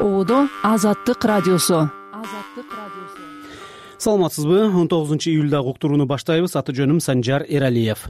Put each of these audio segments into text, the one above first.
ободо Азаттык радиосу. Саламатсызбы? 19-июлдагы уктурууну баштайбыз. Аты жөнүм Санжар Эралиев.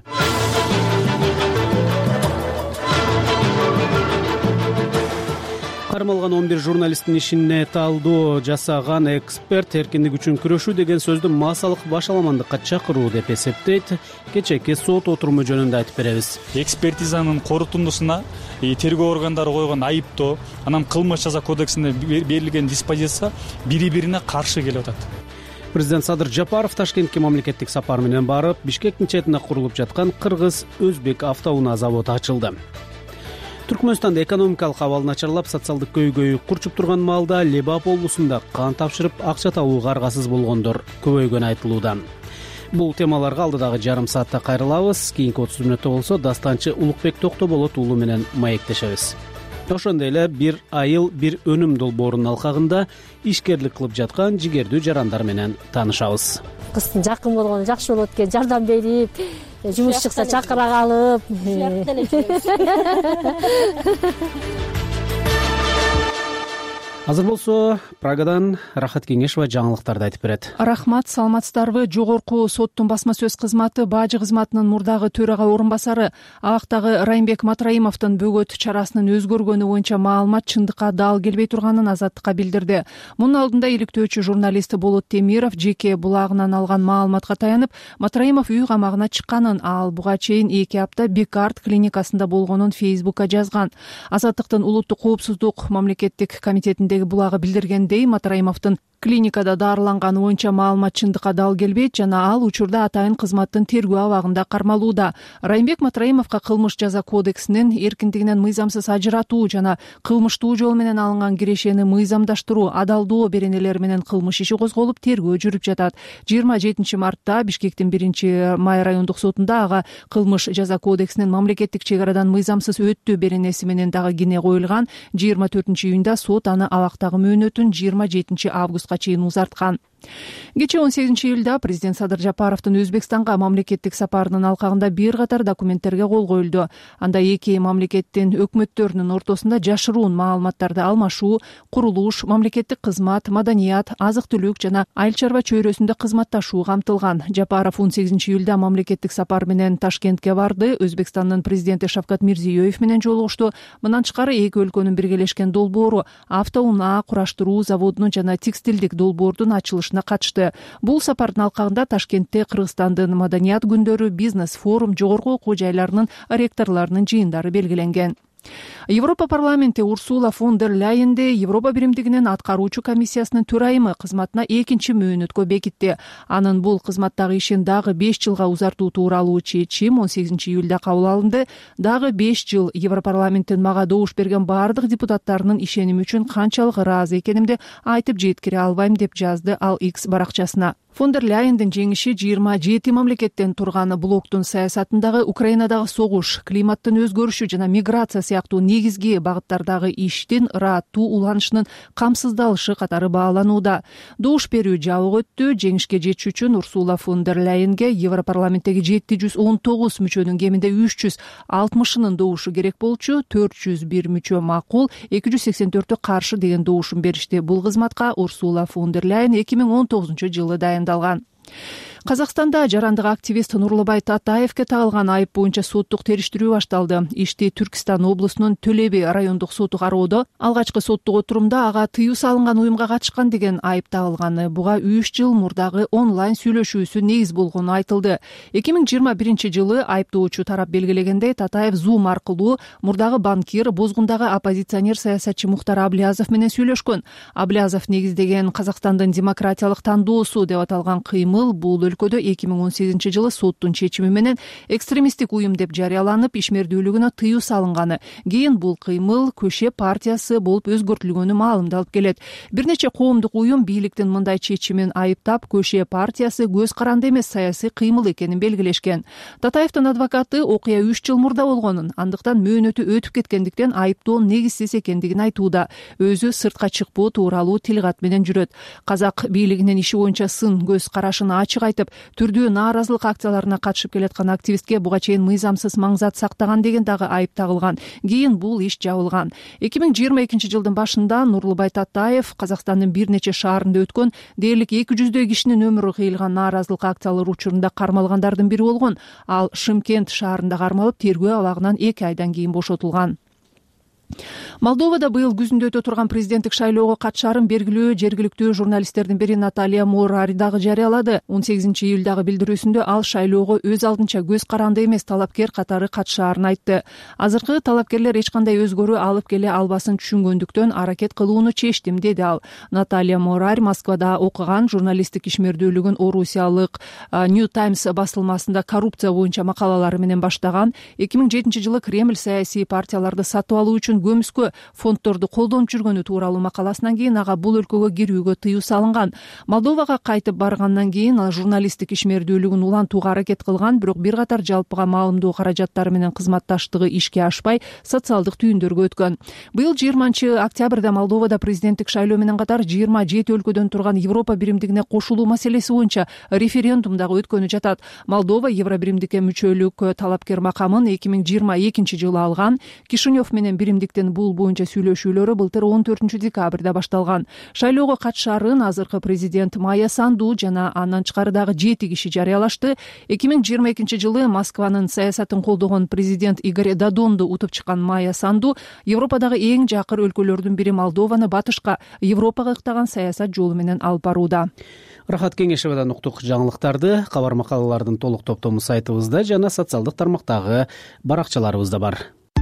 Кармалган 11 журналисттин ишине талдоо жасаган эксперт эркиндик үчүн күрөшүү деген сөздү массалык башаламандыкка чакыруу деп эсептейт. Кечээки сот отуруму жөнүндө айтып беребиз. Экспертизанын корутундусуна тергөө органдары койгон айыптоо, анан кылмыш жаза кодексинде берилген диспозиция бири-бирине каршы келип атат. Президент Садыр Жапаров Ташкентке мамлекеттик сапар менен барып, Бишкектин четинде курулуп жаткан кыргыз-өзбек автоунаа заводу ачылды. Түркмөнстанда экономикалык абал начарлап, социалдык көйгөй курчуп турган маалда Лебап облусунда кан тапшырып, акча табууга аргасыз болгондор көбөйгөнү айтылууда. Бул темаларга алдыдагы жарым саатта кайрылабыз. Кийинки 30 мүнөттө болсо дастанчы Улукбек Токтоболот уулу менен маектешебиз. Ошондой эле бир айыл бир өнүм долбоорунун алкагында ишкерлик кылып жаткан жигердүү жарандар менен таанышабыз. Кыздын жакын болгону жакшы болот экен, жардам берип, жумуш чыкса чакыра калып. Азыр болсо Прагадан Рахат Кеңешова жаңылыктарды айтып берет. Рахмат, саламатсыздарбы? Жогорку соттун басма сөз кызматы бажы кызматынын мурдагы төрага орун басары абактагы Райымбек Матраимовдун бөгөт чарасынын өзгөргөнү боюнча маалымат чындыкка дал келбей турганын Азаттыкка билдирди. Мунун алдында иликтөөчү журналист Болот Темиров жеке булагынан алган маалыматка таянып, Матраимов үй камагына чыкканын, ал буга чейин 2 апта Бекарт клиникасында болгонун Фейсбукка жазган. Азаттыктын улуттук коопсуздук мамлекеттик комитетиндеги булагы билдиргендей, Матраимовдун клиникада дарыланганы боюнча маалымат чындыкка дал келбейт жана ал учурда атайын кызматтын тергөө абагында кармалууда. Райымбек Матраимовго кылмыш жаза кодексинин эркиндигинен мыйзамсыз ажыратуу жана кылмыштуу жол менен алынган кирешени мыйзамдаштыруу, адалдоо беренелери менен кылмыш иши козголуп, тергөө жүрүп жатат. 27 мартта Бишкектин 1-Май райондук сотунда ага кылмыш жаза кодексинин мамлекеттик чек арадан мыйзамсыз өттүү беренеси менен дагы кине коюлган. 24-июнда сот аны абактагы мөөнөтүн 27 августка чейин узарткан. Кечээ 18-июлда президент Садыр Жапаровдун Өзбекстанга мамлекеттик сапарынын алкагында бир катар документтерге кол коюлду. Анда эки мамлекеттин өкмөттөрүнүн ортосунда жашыруун маалыматтарды алмашуу, курулуш, мамлекеттик кызмат, маданият, азык-түлүк жана айыл чарба чөйрөсүндө кызматташуу камтылган. Жапаров 18-июлда мамлекеттик сапар менен Ташкентке барды. Өзбекстандын президенти Шавкат Мирзиёев менен жолугушту. Мындан тышкары эки өлкөнүн биргелешкен долбоору автоунаа кураштыруу заводунун жана текстилдик долбоордун ачылышына катышты. Бул сапардын алкагында Ташкентте Кыргызстандын маданият күндөрү, бизнес форум, жогорку окуу жайларынын ректорлорунун жыйындары белгиленген. Европа парламенти Урсула фон дер Ляйенди Европа биримдигинин аткаруучу комиссиясынын төрайымы кызматына 2 мөөнөткө бекитти. Анын бул кызматтагы ишин дагы 5 жылга узартуу тууралуу чечим 18-июлда кабыл алынды. Дагы 5 жыл Европарламенттин мага добуш берген бардык депутаттарынын ишеними үчүн канчалык ыраазы экенимди айтып жеткире албайм, деп жазды ал X баракчасына. Фон дер Ляйендин жеңиши 27 мамлекеттен турган блоктун саясатындагы Украинадагы согуш, климаттын өзгөрүшү жана миграция сыяктуу негизги багыттардагы иштин ыраттуу уланышынын камсыздалышы катары бааланууда. Добуш берүү жабык өттү. Жеңишке жетиш үчүн Урсула фон дер Ляйенге Европарламенттеги 719 мүчөнүн кеминде 360-нын добушу керек болчу. 401 мүчө макул, 284-ө каршы деген добушун беришти. Бул кызматка Урсула фон дер Ляйен 2019-жылы дайындалган. Казакстанда жарандык активист Нурлубай Татаевке тагылган айып боюнча соттук териштирүү башталды. Ишти Түркистан облусунун Төлеби райондук соту кароодо. Алгачкы соттук отурумда ага тыюу салынган уюмга катышкан деген айып тагылганы. Буга 3 жыл мурдагы онлайн сүйлөшүүсү негиз болгону айтылды. 2021-жылы айыптоочу тарап белгилегендей, Татаев Zoom аркылуу мурдагы банкир, бозгундагы оппозиционер саясатчы Мухтар Аблязов менен сүйлөшкөн. Аблязов негиздеген Казакстандын демократиялык тандоосу деп аталган кыймыл бул өлкөдө 2018-жылы соттун чечими менен экстремисттик уюм деп жарыяланып, ишмердүүлүгүнө тыюу салынганы. Кийин бул кыймыл Көше партиясы болуп өзгөртүлгөнү маалымдалып келет. Бир нече коомдук уюм бийликтин мындай чечимин айыптап, Көше партиясы көз каранды эмес саясий кыймыл экенин белгилешкен. Татаевдин адвокаты окуя 3 жыл мурда болгонун, андыктан мөөнөтү өтүп кеткендиктен айыптоо негизсиз экендигин айтууда. Өзү сыртка чыкпоо тууралуу тилгат менен жүрөт. Казак бийлигинин иши боюнча сын көз карашы жатышын ачык айтып, түрдүү нааразылык акцияларына катышып келаткан активистке буга чейин мыйзамсыз маңзат сактаган деген дагы айып тагылган. Кийин бул иш жабылган. 2022-жылдын башында Нурлубай Татаев Казакстандын бир нече шаарында өткөн дээрлик 200 кишинин өмүрү кыйылган нааразылык акциялар учурунда кармалгандардын бири болгон. Ал Шымкент шаарында кармалып, тергөө абагынан 2 айдан кийин бошотулган. Молдовада быйыл күзүндө өтө турган президенттик шайлоого катышаарын белгилүү жергиликтүү журналисттердин бири Наталья Морари дагы жарыялады. 18-июлдагы билдирүүсүндө ал шайлоого өз алдынча көз каранды эмес талапкер катары катышаарын айтты. Азыркы талапкерлер эч кандай өзгөрүү алып келе албасын түшүнгөндүктөн аракет кылууну чечтим, деди ал. Наталья Морари Москвада окуган, журналисттик ишмердүүлүгүн Орусиялык New Times басылмасында коррупция боюнча макалалары менен баштаган. 2007-жылы Кремль саясий партияларды сатып алуу үчүн көмүскө фонддорду колдонуп жүргөнү тууралуу макаласынан кийин ага бул өлкөгө кирүүгө тыюу салынган. Молдовага кайтып баргандан кийин ал журналисттик ишмердүүлүгүн улантууга аракет кылган, бирок бир катар жалпыга маалымдоо каражаттары менен кызматташтыгы ишке ашпай, социалдык түйүндөргө өткөн. Быйыл 20-октябрда Молдовада президенттик шайлоо менен катар 27 өлкөдөн турган Европа биримдигине кошулуу маселеси боюнча референдум дагы өткөнү жатат. Молдова Евробиримдикке мүчөлүк талапкер макамын 2022-жылы алган. Кишинев менен биримдик бул боюнча сүйлөшүүлөрү былтыр 14-декабрда башталган. Шайлоого катышаарын азыркы президент Майя Санду жана андан тышкары дагы 7 киши жарыялашты. 2022-жылы Москванын саясатын колдогон президент Игорь Додонду утуп чыккан Майя Санду Европадагы эң жакыр өлкөлөрдүн бири Молдованы батышка, Европага ыктаган саясат жолу менен алып барууда. Рахат Кеңешевадан уктук жаңылыктарды кабар макалалардын толук топтому сайтыбызда жана социалдык тармактагы баракчаларыбызда бар.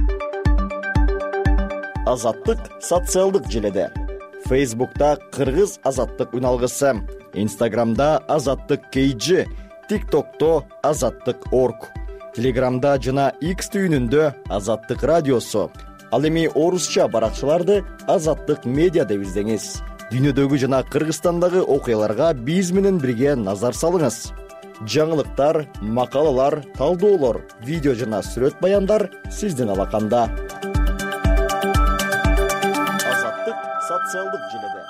Азаттык социалдык желеде. Фейсбукта Кыргыз азаттык үналгысы, Инстаграмда Азаттык KG, ТикТокто Азаттык.орг, Телеграмда жана X түйүнүндө Азаттык радиосу. Ал эми орусча баракчаларды Азаттык медиа деп издеңиз. Дүйнөдөгү жана Кыргызстандагы окуяларга биз менен бирге назар салыңыз. Жаңылыктар, макалалар, талдоолор, видео жана сүрөт баяндар сиздин алаканда. Социалдык желеде.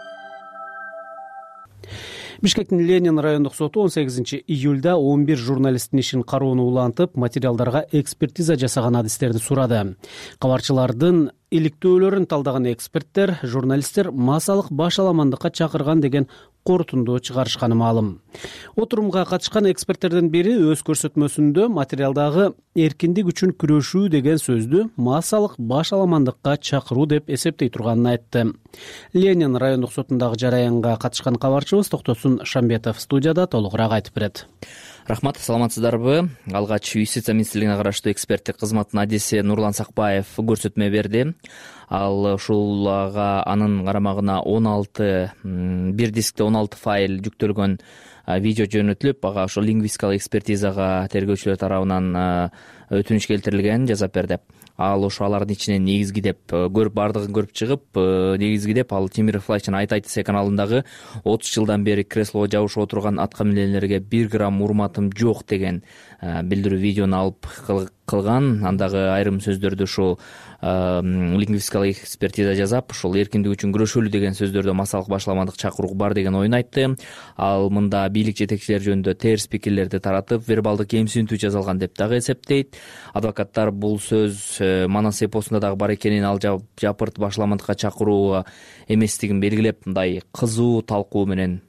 Бишкектин Ленин райондук соту 18-июлда 11 журналисттин ишин кароону улантып, материалдарга экспертиза жасаган адистерди сурады. Кабарчылардын иликтөөлөрүн талдаган эксперттер журналисттер массалык башаламандыкка чакырган деген корутунду чыгарышканы маалым. Отурумга катышкан эксперттердин бири өз көрсөтмөсүндө материалдагы эркиндик үчүн күрөшүү деген сөздү массалык башаламандыкка чакыруу деп эсептей турганын айтты. Ленин райондук сотундагы жараянга катышкан кабарчыбыз Токтосун Шамбетов студияда толугураак айтып берет. Рахмат, саламатсыздарбы? Алгач Юстиция министрлигине караштуу эксперттик кызматтын адиси Нурлан Сакбаев көрсөтмө берди. Ал ушул анын карамагына 16 бир дискте 16 файл жүктөлгөн видео жөнөтүлүп, ага ошо лингвистикалык экспертизага тергөөчүлөр тарабынан өтүнүч келтирилген жазап берди. Ал ошо алардын ичинен негизги деп бардыгын көрүп чыгып, негизги деп ал Темиров Лайчын Айтайт каналындагы 30 жылдан бери креслого жабышып отурган аткаминерлерге 1 грамм урматым жок деген билдирүү видеону алып кылган. Андагы айрым сөздөрдү ушул лингвистикалык экспертиза жасап, ушул эркиндик үчүн күрөшөлү деген сөздөрдө массалык башаламандык чакыруу бар деген оюн айтты. Ал мында бийлик жетекчилери жөнүндө терс пикирлерди таратып, вербалдык кемсинтүү жасалган деп дагы эсептейт. Адвокаттар бул сөз Манас эпосунда дагы бар экенин, ал жапырт башаламандыкка чакыруу эместигин белгилеп, мындай кызуу талкуу менен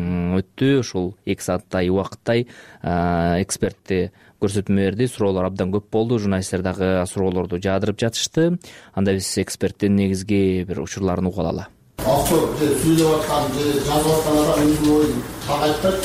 өттү. Ушул 2 сааттай убакыттай экспертти көрсөтмө берди. Суроолор абдан көп болду. Журналисттер дагы суроолорду жаадырып жатышты. Анда биз эксперттин негизги бир учурларын угуп алалы. Автор сүйлөп аткан же жазып аткан адам өзүнүн оюн так айтпайт.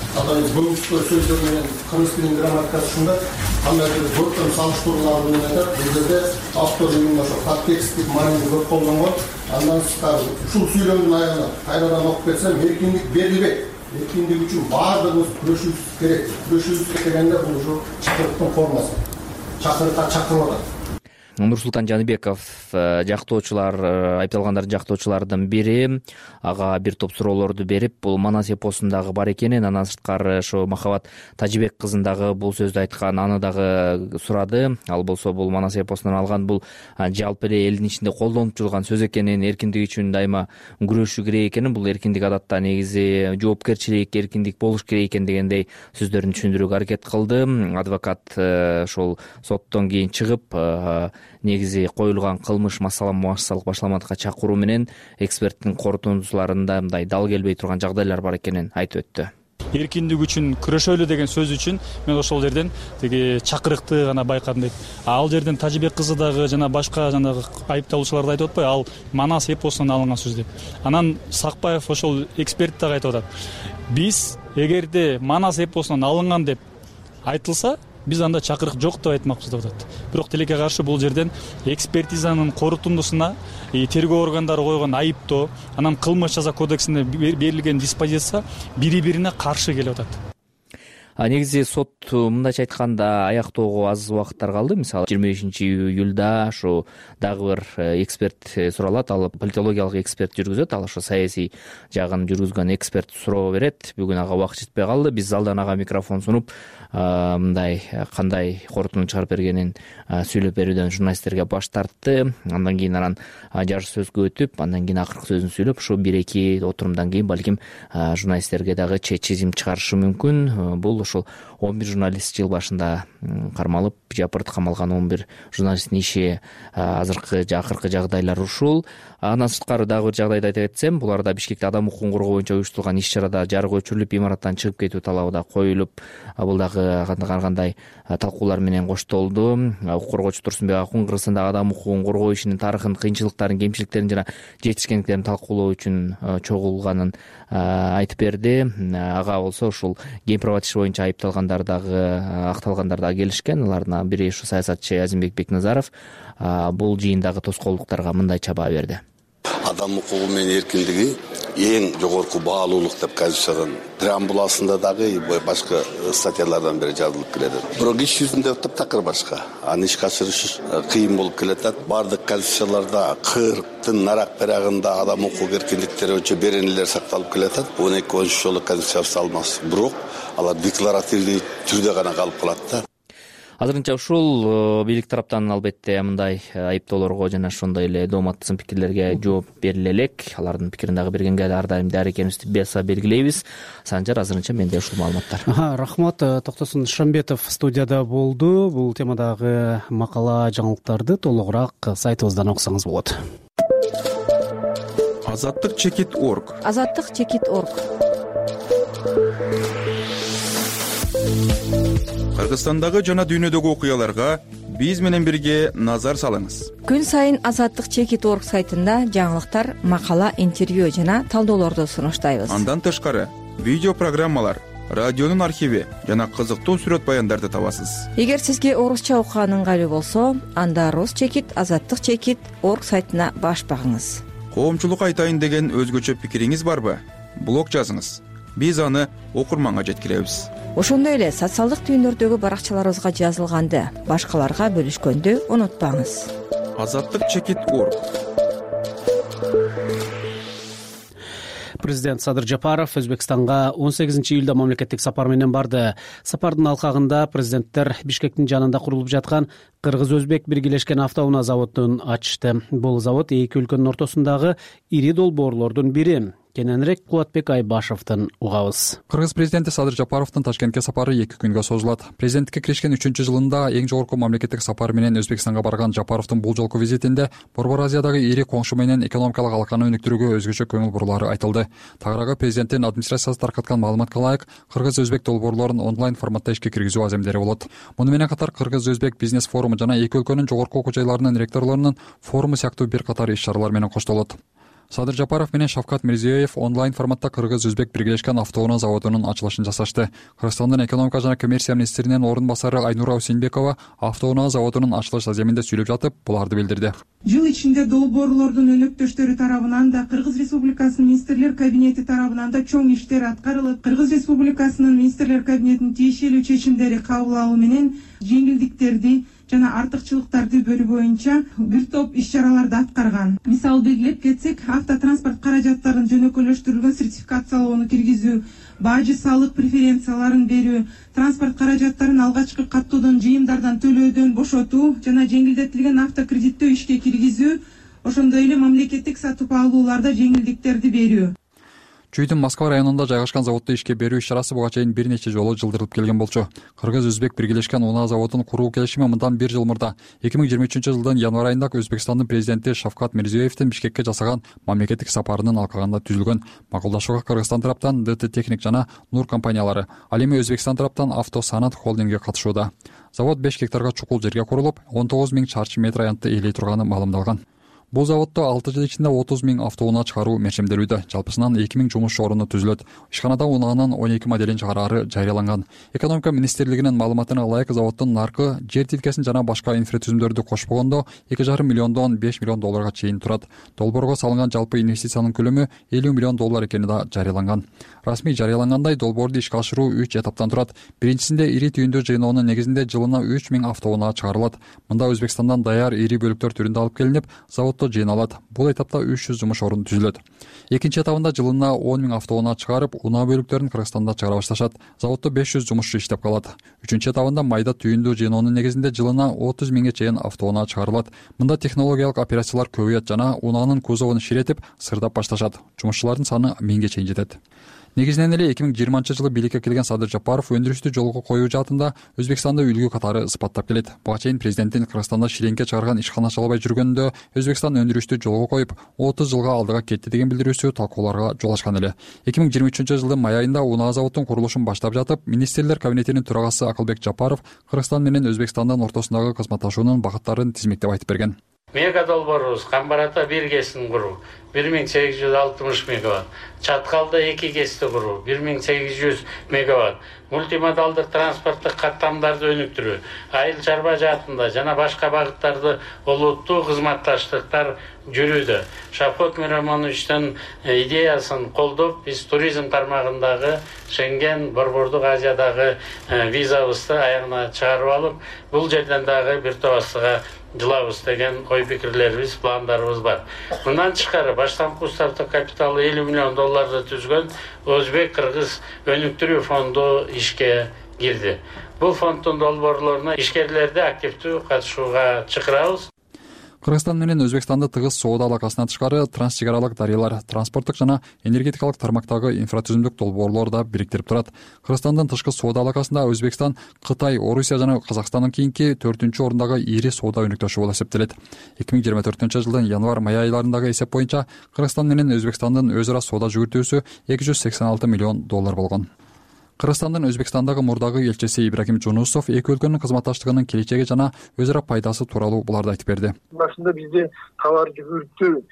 Бүгүнкү сөздөр менен кыргыз тилинин грамматикасы ушундай. Кандайдыр көркөм салыштыруулар менен айтат. Бул жерде автор именно ошо контексттик маанини көп колдонгон. Андан тышкары ушул сүйлөмдүн аягына кайрадан окуп кетсем, эркиндик берилбейт. Эркиндик үчүн баардыгыбыз күрөшүүбүз керек. Күрөшүүбүз дегенде бул ушу чакырыктын формасы. Чакырыкка чакырып атат. Нурсултан Жаныбеков жактоочулар, айыпталгандардын жактоочуларынын бири ага бир топ суроолорду берип, бул Манас эпосундагы бар экенин, андан сырткары ошо Махабат Тажибек кызын дагы бул сөздү айткан, аны дагы сурады. Ал болсо бул Манас эпосунан алган, бул жалпы эле элдин ичинде колдонуп жүргөн сөз экенин, эркиндик үчүн дайыма күрөшүү керек экенин, бул эркиндик адатта негизи жоопкерчилик, эркиндик болуш керек экен дегендей сөздөрүн түшүндүрүүгө аракет кылды. Адвокат ошол соттон кийин чыгып, негизи коюлган кылмыш массалык башламатка чакыруу менен эксперттин корутундуларында мындай дал келбей турган жагдайлар бар экенин айтып өттү. Эркиндик үчүн күрөшөлү деген сөз үчүн мен ошол жерден тиги чакырыкты гана байкадым дейт. Ал жерден Тажибек кызы дагы жана башка жанагы айыпталуучулар да айтып атпайбы, ал Манас эпосунан алынган сөз деп. Анан Сакпаев ошол эксперт дагы айтып атат. Биз эгерде Манас эпосунан алынган деп айтылса, биз анда чакырык жок деп айтмакчыбыз деп атат. Бирок тилекке каршы бул жерден экспертизанын корутундусуна тергөө органдары койгон айыптоо, анан кылмыш жаза кодексинде берилген диспозиция бири-бирине каршы келип атат. Негизи сот мындайча айтканда аяктоого аз убакыттар калды. Мисалы 25-июлда ушу дагы бир эксперт суралат. Ал политологиялык эксперт жүргүзөт. Ал ошо саясий жагын жүргүзгөн эксперт суроо берет. Бүгүн ага убакыт жетпей калды. Биз залдан ага микрофон сунуп, мындай кандай корутуну чыгарып бергенин сүйлөп берүүдөн журналисттерге баш тартты. Андан кийин анан жарыш сөзгө өтүп, андан кийин акыркы сөзүн сүйлөп, ушу 1-2 отурумдан кийин балким журналисттерге дагы чечим чыгарышы мүмкүн. Бул ошол 11 журналист жыл башында кармалып, жапырт камалган 11 журналисттин иши акыркы жагдайлар ушул. Андан сырткары дагы бир жагдайды айтып кетсем, буларда Бишкекте адам укугун коргоо боюнча уюштурулган иш-чарада жарык өчүрүлүп, имараттан чыгып кетүү талабы да коюлуп, бул дагы кандай талкуулар менен коштолду. Укук коргоочу Турсунбек Акун Кыргызстандагы адам укугун коргоо ишинин тарыхын, кыйынчылыктарын, кемчиликтерин жана жетишкендиктерин талкуулоо үчүн чогулганын айтып берди. Ага болсо ушул геймпровод иши боюнча айыпталгандар дагы, акталгандар дагы келишкен. Алардын бири ушу саясатчы Азимбек Бекназаров бул жыйындагы тоскоолдуктарга мындайча баа берди. Адам укугу менен эркиндиги эң жогорку баалуулук деп Конституциядан преамбуласында дагы башка статьялардан бери жазылып келет. Бирок иш жүзүндө таптакыр башка. Аны ишке ашырыш кыйын болуп келатат. Бардык конституцияларда 40тын нарак берагында адам укук эркиндиктери боюнча беренелер сакталып келатат. 12 жолу конституция салмас. Бирок алар декларативдүү түрдө гана калып калат да. Азырынча ушул бийлик тараптан албетте мындай айыптоолорго жана ошондой эле дооматтуу пикирлерге жооп бериле элек. Алардын пикирин дагы бергенге ар дайым даяр экенибизди баса белгилейбиз. Санжар, азырынча менде ушул маалыматтар. Рахмат. Токтосун Шамбетов студияда болду. Бул темадагы макала, жаңылыктарды толугураак сайтыбыздан окусаңыз болот. Азаттык-чекит.org. Азаттык-чекит.org. Кыргызстандагы жана дүйнөдөгү окуяларга биз менен бирге назар салыңыз. Күн сайын Азаттык-чекит.org сайтында жаңылыктар, макала, интервью жана талдоолорду сунуштайбыз. Андан тышкары видео программалар, радионун архиви жана кызыктуу сүрөт баяндарды табасыз. Эгер сизге орусча окуган ыңгайлуу болсо, анда Рус-чекит, Азаттык-чекит.org сайтына баш багыңыз. Коомчулукка айтайын деген өзгөчө пикириңиз барбы? Блог жазыңыз. Биз аны окурманга жеткиребиз. Ошондой эле социалдык түйүндөрдөгү баракчаларыбызга жазылганды башкаларга бөлүшкөндү унутпаңыз. Азаттык-чекит.org. Президент Садыр Жапаров Өзбекстанга 18-июлда мамлекеттик сапар менен барды. Сапардын алкагында президенттер Бишкектин жанында курулуп жаткан Кыргыз-Өзбек биргелешкен автоунаа заводун ачты. Бул завод эки өлкөнүн ортосундагы ири долбоорлордун бири. Кененирээк Кубатбек Айбашевден угабыз. Кыргыз президенти Садыр Жапаровдун Ташкентке сапары 2 күнгө созулат. Президенттикке киришкен 3-жылында эң жогорку мамлекеттик сапар менен Өзбекстанга барган Жапаровдун бул жолку визитинде Борбор Азиядагы ири коңшу менен экономикалык алаканы өнүктүрүүгө өзгөчө көңүл бурулары айтылды. Тагыраагы президенттин администрациясы таркаткан маалыматка ылайык, Кыргыз-Өзбек долбоорлорун онлайн форматта ишке киргизүү аземдери болот. Муну менен катар Кыргыз-Өзбек бизнес форуму жана эки өлкөнүн жогорку окуу жайларынын ректорлорунун форуму сыяктуу бир катар иш-чаралар менен коштолот. Садыр Жапаров менен Шавкат Мирзиёев онлайн форматта Кыргыз-Өзбек биргелешкен автоунаа заводунун ачылышын жасашты. Кыргызстандын экономика жана коммерция министринин орун басары Айнура Усенбекова автоунаа заводунун ачылыш аземинде сүйлөп жатып, буларды билдирди. Жыл ичинде долбоорлордун өнөктөштөрү тарабынан да Кыргыз Республикасынын министрлер кабинети тарабынан да чоң иштер аткарылып, Кыргыз Республикасынын министрлер кабинетинин тиешелүү чечимдери кабыл алуу менен жеңилдиктерди жана артыкчылыктарды бөлүү боюнча бир топ иш чараларды аткарган. Мисалы белгилеп кетсек, автотранспорт каражаттарын жөнөкөйлөштүрүлгөн сертификациялоону киргизүү, бажы салык преференцияларын берүү, транспорт каражаттарын алгачкы каттоодон жыйымдардан төлөөдөн бошотуу жана жеңилдетилген автокредиттөө ишке киргизүү, ошондой эле мамлекеттик сатып алууларда жеңилдиктерди берүү. Чүйдүн Москва районунда жайгашкан заводду ишке берүү иш-чарасы буга чейин бир нече жолу жылдырылып келген болчу. Кыргыз-өзбек биргелешкен унаа заводун куруу келишими мындан 1 жыл мурда 2023-жылдын январь айында Өзбекстандын президенти Шавкат Мирзиёевдин Бишкекке жасаган мамлекеттик сапарынын алкагында түзүлгөн. Макулдашууга Кыргызстан тараптан ДТ Техник жана Нур компаниялары, ал эми Өзбекстан тараптан Автосанат холдинги катышууда. Завод 5 гектарга чукул жерге курулуп, 19 000 чарчы метр аянтты ээлей турганы маалымдалган. Бул заводдо 6 жыл ичинде 30 000 автоунаа чыгаруу мерчемделүүдө. Жалпысынан 2000 жумуш орunu түзүлөт. Ишканада унаанын 12 моделин чыгарары жарыяланган. Экономика министрлигинин маалыматына ылайык заводдун наркы жер тилкесин жана башка инфратүзүмдөрдү кошпогондо 2,5 миллиондон 5 миллион долларга чейин турат. Долбоорго салынган жалпы инвестициянын көлөмү 50 миллион доллар экени да жарыяланган. Расмий жарыялангандай долбоорду ишке ашыруу 3 этаптан турат. Биринчисинде ири түйүндүү жыйноонун негизинде жылына 3000 автоунаа чыгарылат. Мында Өзбекстандан даяр ири бөлүктөр түрүндө алып келинип, заводдо жыйналат. Бул этапта 300 жумуш орunu түзүлөт. Экинчи этабында жылына 10 000 автоунаа чыгарып, унаа бөлүктөрүн Кыргызстанда чыгара башташат. Заводдо 500 жумушчу иштеп калат. Үчүнчү этабында майда түйүндүү жыйноонун негизинде жылына 30 000ге чейин автоунаа чыгарылат. Мында технологиялык операциялар көбөйөт жана унаанын кузовун ширетип, сырдап башташат. Жумушчулардын саны 1000ге чейин жетет. Негизинен эле 2020-жылы бийликке келген Садыр Жапаров өндүрүштү жолго коюу жаатында Өзбекстанды үлгү катары сыпаттап келет. Буга чейин президенттин Кыргызстанда ширеңке чыгарган ишкана чалбай жүргөнүндө Өзбекстан өндүрүштү жолго коюп, 30 жылга алдыга кетти деген билдирүүсү талкууларга жол ачкан эле. 2023-жылдын май айында унаа заводдун курулушун баштап жатып, министрлер кабинетинин төрагасы Акылбек Жапаров Кыргызстан менен Өзбекстандын ортосундагы кызматташуунун багыттарын тизмектеп айтып берген. Мега долбоорубуз Камбарата 1 кесин куруу 1860 мегаватт, Чаткалда 2 кести куруу 1800 мегаватт, мультимодалдык транспорттук каттамдарды өнүктүрүү, айыл чарба жаатында жана башка багыттарды олуттуу кызматташтыктар жүрүүдө. Шавкат Миромоновичтин идеясын колдоп, биз туризм тармагындагы Шенген, Борбордук Азиядагы визабызды аягына чыгарып алып, бул жерден дагы бир топастыга жылабыз деген ой пикирлерибиз, пландарыбыз бар. Мындан тышкары баштапкы устартык капиталы 50 миллион долларды түзгөн Өзбек-Кыргыз өнүктүрүү фонду ишке кирди. Бул фонддун долбоорлоруна ишкерлерди активдүү катышууга чакырабыз. Кыргызстан менен Өзбекстанды тыгыз соода алакасынан тышкары транс чек аралык дарыялар, транспорттук жана энергетикалык тармактагы инфратүзүмдүк долбоорлор да бириктирип турат. Кыргызстандын тышкы соода алакасында Өзбекстан, Кытай, Орусия жана Казакстандын кийинки 4-чү орундагы ири соода өнүктөшү болуп эсептелет. 2024-жылдын январь-май айларындагы эсеп боюнча Кыргызстан менен Өзбекстандын өз ара соода жүгүртүүсү 286 миллион доллар болгон. Кыргызстандын Өзбекстандагы мурдагы элчиси Ибрагим Жунусов эки өлкөнүн кызматташтыгынын келечеги жана өз ара пайдасы тууралуу буларды айтып берди. Башында бизде товар жүгүртүү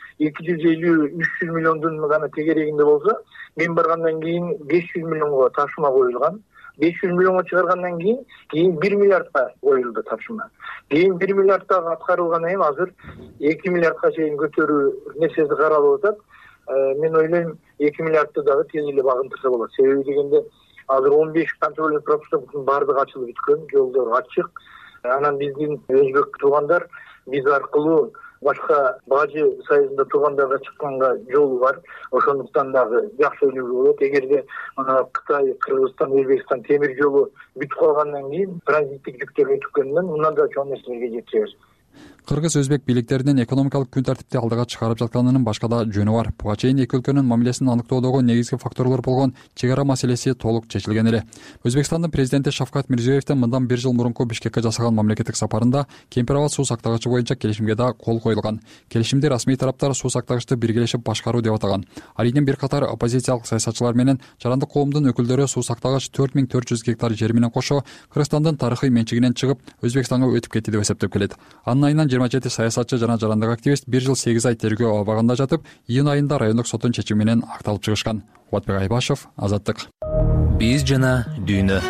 250-300 миллиондун гана тегерегинде болсо, мен баргандан кийин 500 миллионго тапшырма коюлган. 500 миллионго чыгаргандан кийин 1 миллиардка коюлду тапшырма. Кийин 1 миллиардка аткарылгандан кийин азыр 2 миллиардка чейин көтөрүү нерсеси каралып атат. Мен ойлойм 2 миллиардты дагы тез эле багынтырса болот. Себеби дегенде азыр 15 контрольный пропусктун баардыгы ачылып бүткөн, жолдор ачык. Анан биздин өзбек туугандар биз аркылуу башка бажы союзунда туугандарга чыкканга жолу бар. Ошондуктан дагы жакшы ойлоого болот. Эгерде Кытай, Кыргызстан, Өзбекстан темир жолу бүтүп калгандан кийин транзиттик жүктөр өтүккөндөн мындан да чоң нерселерге жетебиз. Кыргыз-өзбек бийликтеринин экономикалык күн тартипти алдыга чыгарып жатканынын башка да жөнү бар. Буга чейин эки өлкөнүн мамилесин аныктоодогу негизги факторлор болгон чек ара маселеси толук чечилген эле. Өзбекстандын президенти Шавкат Мирзиёевдин мындан 1 жыл мурунку Бишкекке жасаган мамлекеттик сапарында Кемпир-Абад суу сактагычы боюнча келишимге да кол коюлган. Келишимди расмий тараптар суу сактагычты биргелешип башкаруу деп атаган. Арийден бир катар оппозициялык саясатчылар менен жарандык коомдун өкүлдөрү суу сактагыч 4400 гектар жер менен кошо Кыргызстандын тарыхый менчигинен чыгып Өзбекстанга өтүп кетти деп эсептеп келет. Анын айынан 27 саясатчы жана жарандык активист 1 жыл 8 ай тергөө абагында жатып, июнь айында райондук соттун чечими менен акталып чыгышкан. Кубатбек Айбашев, Азаттык. Биз жана дүйнө.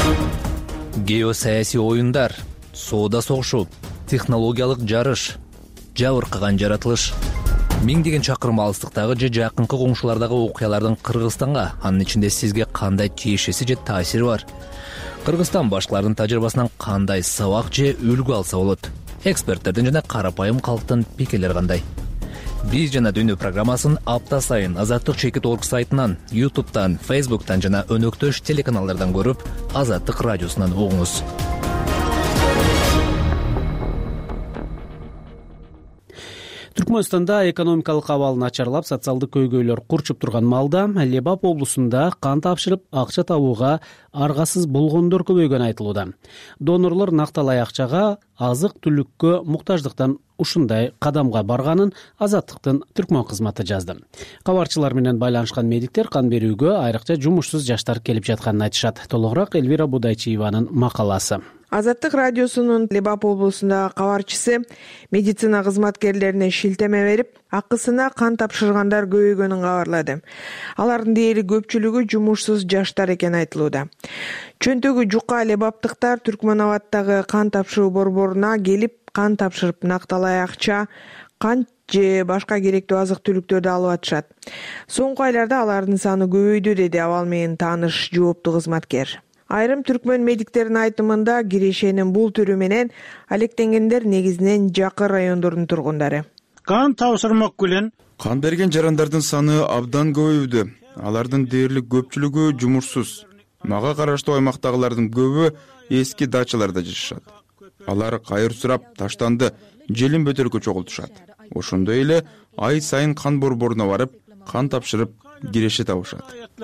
Геосаясий оюндар, соода согушу, технологиялык жарыш, жабыркаган жаратылыш. Миңдеген чакырым алыстыктагы же жакынкы коңшулардагы окуялардын Кыргызстанга, анын ичинде сизге кандай тиешеси же таасири бар? Кыргызстан башкалардын тажрыйбасынан кандай сабак же үлгү алса болот? Эксперттердин жана карапайым калктын пикирлери кандай? Биз жана дүйнө программасын апта сайын Азаттык чекит орг сайтынан, YouTube'дан, Facebook'тан жана өнөктөш телеканалдардан көрүп, Азаттык радиосунан угуңуз. Түркмөнстанда экономикалык абал начарлап, социалдык көйгөйлөр курчуп турган маалда Лебап облусунда кан тапшырып акча табууга аргасыз болгондор көбөйгөнү айтылууда. Донорлор накталай акчага азык-түлүккө муктаждыктан ушундай кадамга барганын Азаттыктын түркмөн кызматы жазды. Кабарчылар менен байланышкан медиктер кан берүүгө айрыкча жумушсуз жаштар келип жатканын айтышат. Толугураак Элвира Будайчиеванын макаласы. Азаттык радиосунун Лебап облусундагы кабарчысы медицина кызматкерлерине шилтеме берип, акысына кан тапшыргандар көбөйгөнүн кабарлады. Алардын дээрлик көпчүлүгү жумушсуз жаштар экени айтылууда. Чөнтөгү жука лебаптыктар Түркмөнабаддагы кан тапшыруу борборуна келип, кан тапшырып накталай акча, кан же башка керектүү азык-түлүктөрдү алып атышат. Соңку айларда алардын саны көбөйдү, деди абал менен тааныш жооптуу кызматкер. Айрым түркмөн медиктердин айтымында кирешенин бул түрү менен алектенгендер негизинен жакын райондордун тургундары. Кан тапшырмак менен кан берген жарандардын саны абдан көбөйдү. Алардын дээрлик көпчүлүгү жумушсуз. Мага караштуу аймактагылардын көбү эски дачаларда жашашат. Алар кайыр сурап, таштанды, желин бөтөркө чогултушат. Ошондой эле ай сайын кан борборуна барып, кан тапшырып киреше табышат.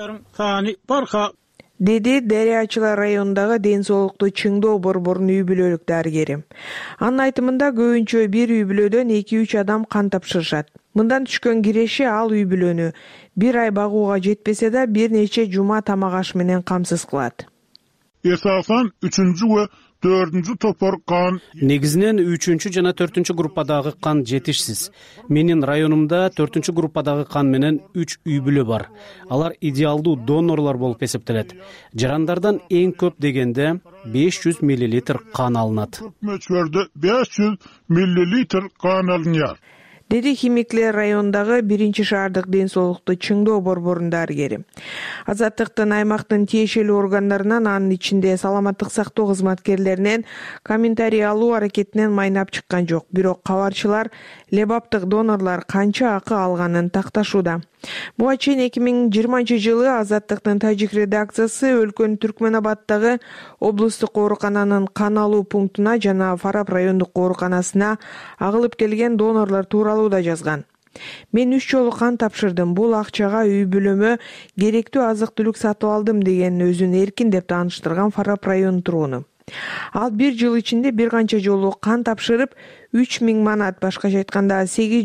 Деди Дарыячылар районундагы ден соолукту чыңдоо борборунун үй бүлөлүк дарыгери. Анын айтымында көбүнчө бир үй бүлөдөн 2-3 адам кан тапшырышат. Мындан түшкөн киреше ал үй бүлөнү бир ай багууга жетпесе да бир нече жума тамак аш менен камсыз кылат. Эсасан 3-cü ve 4-cü topor kan. Негизинен 3-cü жана 4-cü группадагы кан жетишсиз. Менин районумда 4-cü группадагы кан менен 3 үй бүлө бар. Алар идеалдуу донорлор болуп эсептелет. Жарандардан эң көп дегенде 500 мл кан алынат. Мөчөрдө 500 мл кан алынат. Деди Химиклер районундагы 1-шаардык ден соолукту чыңдоо борборунун дарыгери. Азаттыктын аймактын тиешелүү органдарынан, анын ичинде саламаттык сактоо кызматкерлеринен комментарий алуу аракетинен майнап чыккан жок. Бирок кабарчылар лебаптык донорлор канча акы алганын такташууда. Буга чейин 2020-жылы Азаттыктын тажик редакциясы өлкөнүн Түркмөнабаддагы облустук оорукананын кан алуу пунктуна жана Фарап райондук ооруканасына агылып келген донорлор тууралуу да жазган. Мен 3 жолу кан тапшырдым. Бул акчага үй бүлөмө керектүү азык-түлүк сатып алдым деген өзүн эркин деп тааныштырган Фарап районунун тургуну. Ал 1 жыл ичинде бир канча жолу кан тапшырып 3000 манат, башкача айтканда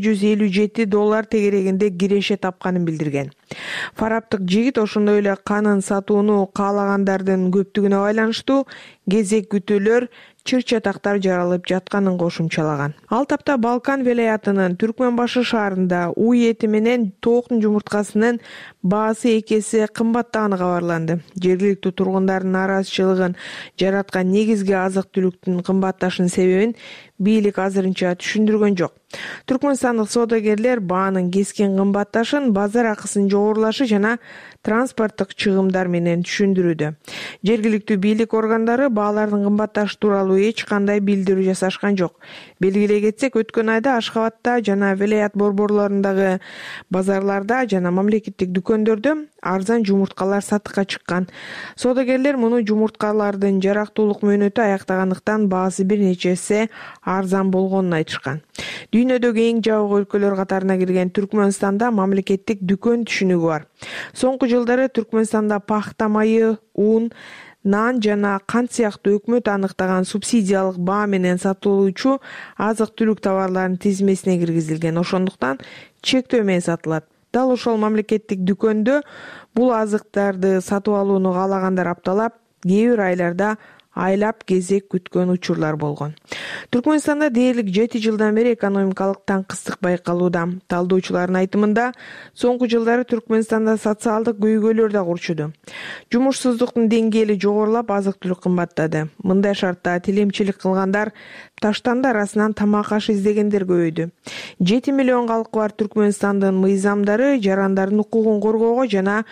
$857 тегерегинде киреше тапканын билдирген. Фараптык жигит ошондой эле канын сатууну каалагандардын көптүгүнө байланыштуу кезек күтүүлөр, чыр-чатактар жаралып жатканын кошумчалаган. Ал тапта Балкан велаятынын Түркмөнбашы шаарында уй эти менен тооктун жумурткасынын баасы 2 эсе кымбаттаганы кабарланды. Жергиликтүү тургундардын нааразычылыгын жараткан негизги азык-түлүктүн кымбатташынын себебин бийлик азырынча түшүндүргөн жок. Түркмөнстандык соодагерлер баанын кескин кымбатташын базар акысынын жогорулашы жана транспорттук чыгымдар менен түшүндүрүүдө. Жергиликтүү бийлик органдары баалардын кымбатташы тууралуу эч кандай билдирүү жасашкан жок. Белгилей кетсек, өткөн айда Ашхабадта жана Велаят борборлорундагы базарларда жана мамлекеттик дүкөндөрдө арзан жумурткалар сатыкка чыккан. Соодагерлер муну жумурткалардын жарактуулук мөөнөтү аяктагандыктан баасы бир нече эсе арзан болгонун айтышкан. Дүйнөдөгү эң жабык өлкөлөр катарына кирген Түркмөнстанда мамлекеттик дүкөн түшүнүгү бар. Соңку жылдары Түркмөнстанда пахта майы, ун, нан жана кант сыяктуу өкмөт аныктаган субсидиялык баа менен сатылуучу азык-түлүк товарларынын тизмесине киргизилген. Ошондуктан чектөө менен сатылат. Дал ошол мамлекеттик дүкөндө бул азыктарды сатып алууну каалагандар апталап, кээ бир айларда айлап кезек күткөн учурлар болгон. Түркмөнстанда дээрлик 7 жылдан бери экономикалык таңкыстык байкалууда. Талдоочулардын айтымында, соңку жылдары Түркмөнстанда социалдык көйгөйлөр да курчуду. Жумушсуздуктун деңгээли жогорулап, азык-түлүк кымбаттады. Мындай шартта тилемчилик кылгандар, таштанды арасынан тамак аш издегендер көбөйдү. 7 миллион калкы бар Түркмөнстандын мыйзамдары жарандардын укугун коргоого жана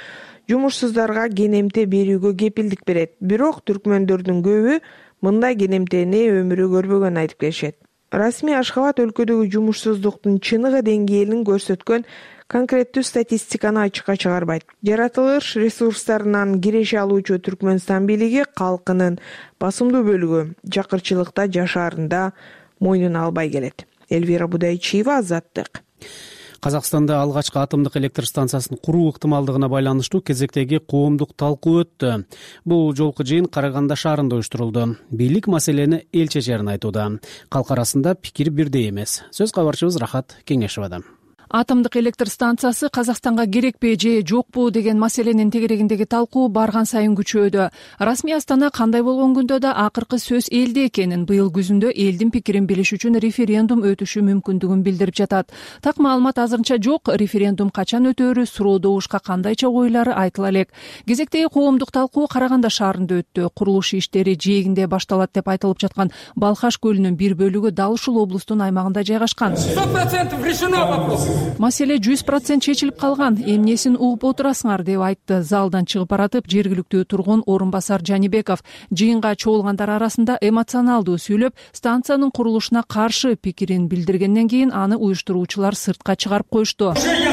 жумушсуздарга кенемте берүүгө кепилдик берет. Бирок түркмөндөрдүн көбү мындай кенемтени өмүрү көрбөгөнүн айтып келишет. Расмий Ашхабад өлкөдөгү жумушсуздуктун чыныгы деңгээлин көрсөткөн конкреттүү статистиканы ачыкка чыгарбайт. Жаратылыш ресурстарынан киреше алуучу Түркмөнстан бийлиги калкынын басымдуу бөлүгү жакырчылыкта жашаарында мойнуна албай келет. Эльвира Будайчиева, Азаттык. Казакстанда алгачкы атомдук электр станциясын куруу ыктымалдыгына байланыштуу кезектеги коомдук талкуу өттү. Бул жолку жыйын Караганда шаарында уюштурулду. Бийлик маселени эл чечерин айтууда. Калк арасында пикир бирдей эмес. Сөз кабарчыбыз Рахат Кеңешовада. Атомдук электр станциясы Казакстанга керекпи же жокпу деген маселенин тегерегиндеги талкуу барган сайын күчөдө. Расмий Астана кандай болгон күндө да акыркы сөз элде экенин, быйыл күзүндө элдин пикирин билиш үчүн референдум өтүшү мүмкүндүгүн билдирип жатат. Так маалымат азырынча жок. Референдум качан өтөөрү суроо добушка кандайча ойлары айтыла элек. Кезектеги коомдук талкуу Караганда шаарында өттү. Курулуш иштери жээгинде башталат деп айтылып жаткан Балхаш көлүнүн бир бөлүгү дал ушул облустун аймагында жайгашкан. 100% решено вопрос. Маселе 100% чечилип калган. Эмнесин угуп отурасыңар деп айтты залдан чыгып баратып жергиликтүү тургун орун басар Жанибеков. Жыйынга чогулгандар арасында эмоционалдуу сүйлөп, станциянын курулушуна каршы пикирин билдиргенден кийин аны уюштуруучулар сыртка чыгарып коюшту.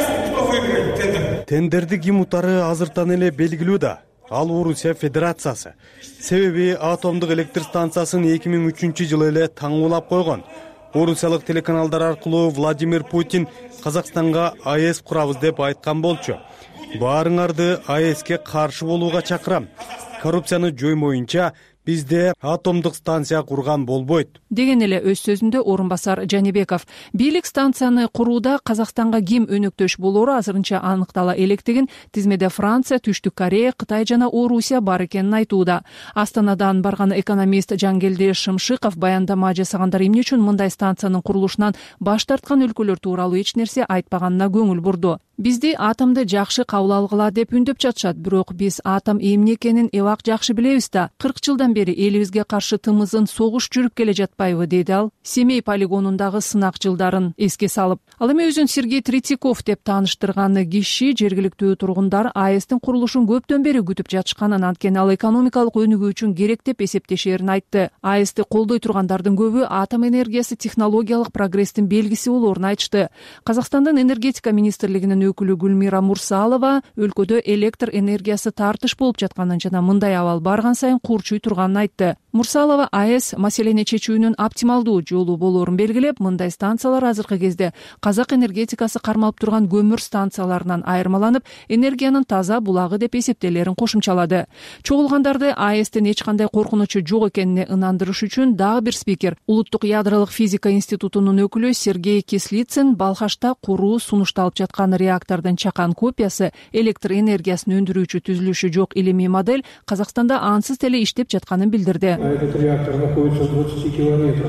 Тендерди ким утары азыртан эле белгилүү да. Ал Орусия Федерациясы. Себеби атомдук электр станциясын 2003-жылы эле таңуулап койгон. Орусиялык телеканалдар аркылуу Владимир Путин Казакстанга АЭС курабыз деп айткан болчу. Баарыңарды АЭСке каршы болууга чакырам. Коррупцияны жоймоюнча бизде атомдук станция курган болбойт. Деген эле өз сөзүндө орун басар Жанибеков. Бийлик станцияны курууда Казакстанга ким өнөктөш болоору азырынча аныктала электигин, тизмеде Франция, Түштүк Корея, Кытай жана Орусия бар экенин айтууда. Астанадан барган экономист Жангелди Шымшыков баяндама жасагандар эмне үчүн мындай станциянын курулушунан баш тарткан өлкөлөр тууралуу эч нерсе айтпаганына көңүл бурду. Бизди атомду жакшы кабыл алгыла деп үндөп жатышат, бирок биз атом эмне экенин эбак жакшы билебиз да. 40 жылдан бери элибизге каршы тымызын согуш жүрүп келе жатпайбы, деди ал. Семей полигонундагы сынак жылдарын эске салып. Ал эми өзүн Сергей Третьяков деп тааныштырган киши жергиликтүү тургундар АЭСтин курулушун көптөн бери күтүп жатышканын, анткени ал экономикалык өнүгүү үчүн керек деп эсептешерин айтты. АЭСти колдой тургандардын көбү атом энергиясы технологиялык прогресстин белгиси болоорун айтышты. Казакстандын энергетика министрлигинин өкүлү Гүлмира Мурсалова өлкөдө электр энергиясы тартыш болуп жатканын жана мындай абал барган сайын курчуй турганын айтты. Мурсалова АЭС маселени чечүүнүн оптималдуу жолу болоорун белгилеп, мындай станциялар азыркы кезде казак энергетикасы кармалып турган көмүр станцияларынан айырмаланып, энергиянын таза булагы деп эсептелерин кошумчалады. Чогулгандарды АЭСтен эч кандай коркунучу жок экенине ынандырыш үчүн дагы бир спикер, Улуттук ядролук физика институтунун өкүлү Сергей Кислицын Балхашта куруу сунушталып жаткан реактордун чакан копиясы, электр энергиясын өндүрүүчү түзүлүшү жок илимий модель Казакстанда ансыз теле иштеп жатканын билдирди. Этот реактор находится в 20 километрах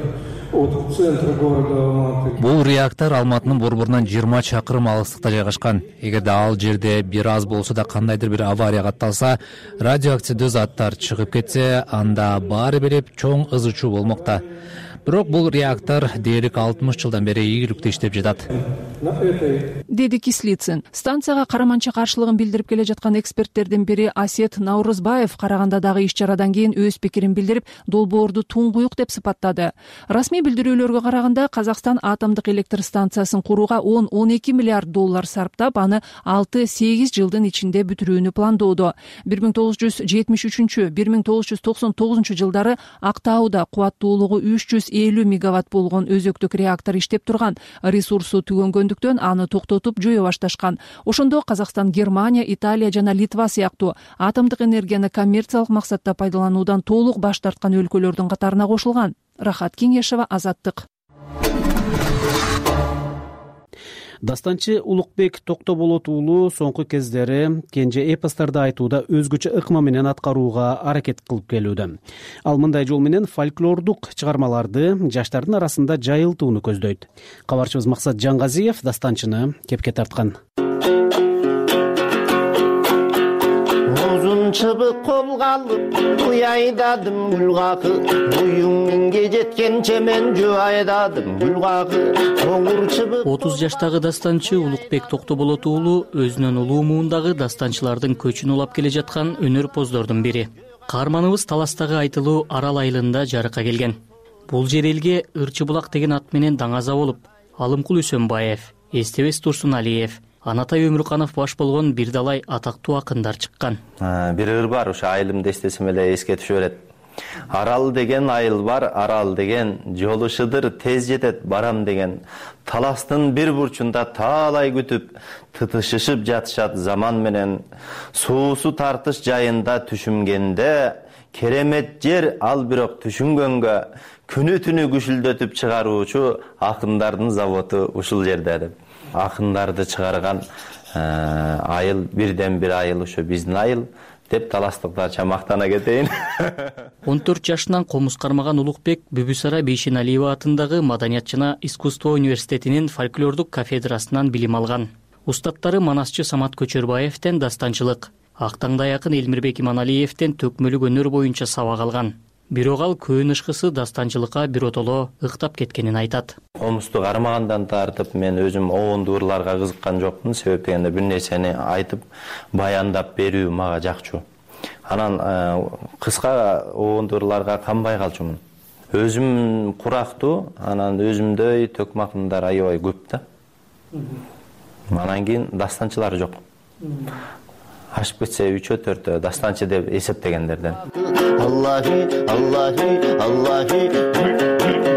от центра города Алматы. Бул реактор Алматынын борборунан 20 чакырым алыстыкта жайгашкан. Эгерде ал жерде бир аз болсо да кандайдыр бир авария катталса, радиоактивдүү заттар чыгып кетсе, анда баары бир чоң ызы-чуу болмокта. Бирок бул реактор дээрлик 60 жылдан бери ийгиликтүү иштеп жатат, деди Кислицын. Станцияга караманча каршылыгын билдирип келе жаткан эксперттердин бири Асет Наурызбаев Карагандадагы иш-чарадан кийин өз пикирин билдирип, долбоорду туңгуюк деп сыпаттады. Расмий билдирүүлөргө караганда, Казакстан атомдук электр станциясын курууга 10-12 миллиард доллар сарптап, аны 6-8 жылдын ичинде бүтүрүүнү пландоодо. 1973-1999 жылдары Актауда кубаттуулугу 350 мегаватт болгон өзөктүк реактор иштеп турган. Ресурсу түгөнгөндүктөн аны токтотуп жое башташкан. Ошондо Казакстан, Германия, Италия жана Литва сыяктуу атомдук энергияны коммерциялык максатта пайдалануудан толук баш тарткан өлкөлөрдүн катарына кошулган. Рахат Кеңешова, Азаттык. Дастанчы Улукбек Токтоболот уулу соңку кездери кенже эпосторду айтууда өзгөчө ыкма менен аткарууга аракет кылып келүүдө. Ал мындай жол менен фольклордук чыгармаларды жаштардын арасында жайылтууну көздөйт. Кабарчыбыз Максат Жаңгазиев дастанчыны кепке тарткан. узун чыбык колго алып уй айдадым гүл какып буюң миңге жеткенче мен жөө айдадым гүл какып коңур чыбык. 30 жаштагы дастанчы Улукбек Токтоболот уулу өзүнөн улуу муундагы дастанчылардын көчүн улап келе жаткан өнөрпоздордун бири. Каарманыбыз Таластагы айтылуу Арал айылында жарыкка келген. Бул жер элге Ырчы булак деген ат менен даңаза болуп, Алымкул Үсөнбаев, Эстебес Турсуналиев, Анатай Өмүрканов баш болгон бир далай атактуу акындар чыккан. Бир ыр бар, ошо айылымды эстесем эле эске түшө берет. Арал деген айыл бар, арал деген жолушудыр, тез жетет барам деген. Таластын бир бурчунда таалай күтүп, тытышышып жатышат заман менен. Суусу тартыш жайында түшүнгенде, керемет жер ал бирок түшүнгөнгө, күнү түнү күшүлдөтүп чыгаруучу акындардын заводу ушул жерде деп. Акындарды чыгарган айыл бирден бир айыл ошо биздин айыл деп таластыктарча мактана кетейин. 14 жашынан комуз кармаган Улукбек Бүбүсара Бейшеналиева атындагы Маданият жана искусство университетинин фольклордук кафедрасынан билим алган. Устаттары манасчы Самат Көчөрбаевден дастанчылык, Актаңдай акын Элмирбек Иманалиевден төкмөлүк өнөр боюнча сабак алган. Бирок ал көөн ышкысы дастанчылыкка биротоло ыктап кеткенин айтат. Комузду кармагандан тартып мен өзүм оонду ырларга кызыккан жокмун. Себеп дегенде бир нерсени айтып, баяндап берүү мага жакчу. Анан кыска оонду ырларга канбай калчумун. Өзүм курактуу, анан өзүмдөй төкмакындар аябай көп да. Анан кийин дастанчылар жок. Ашып кетсе 3-4 дастанчы деп эсептегендерден. Аллахи, Аллахи, Аллахи.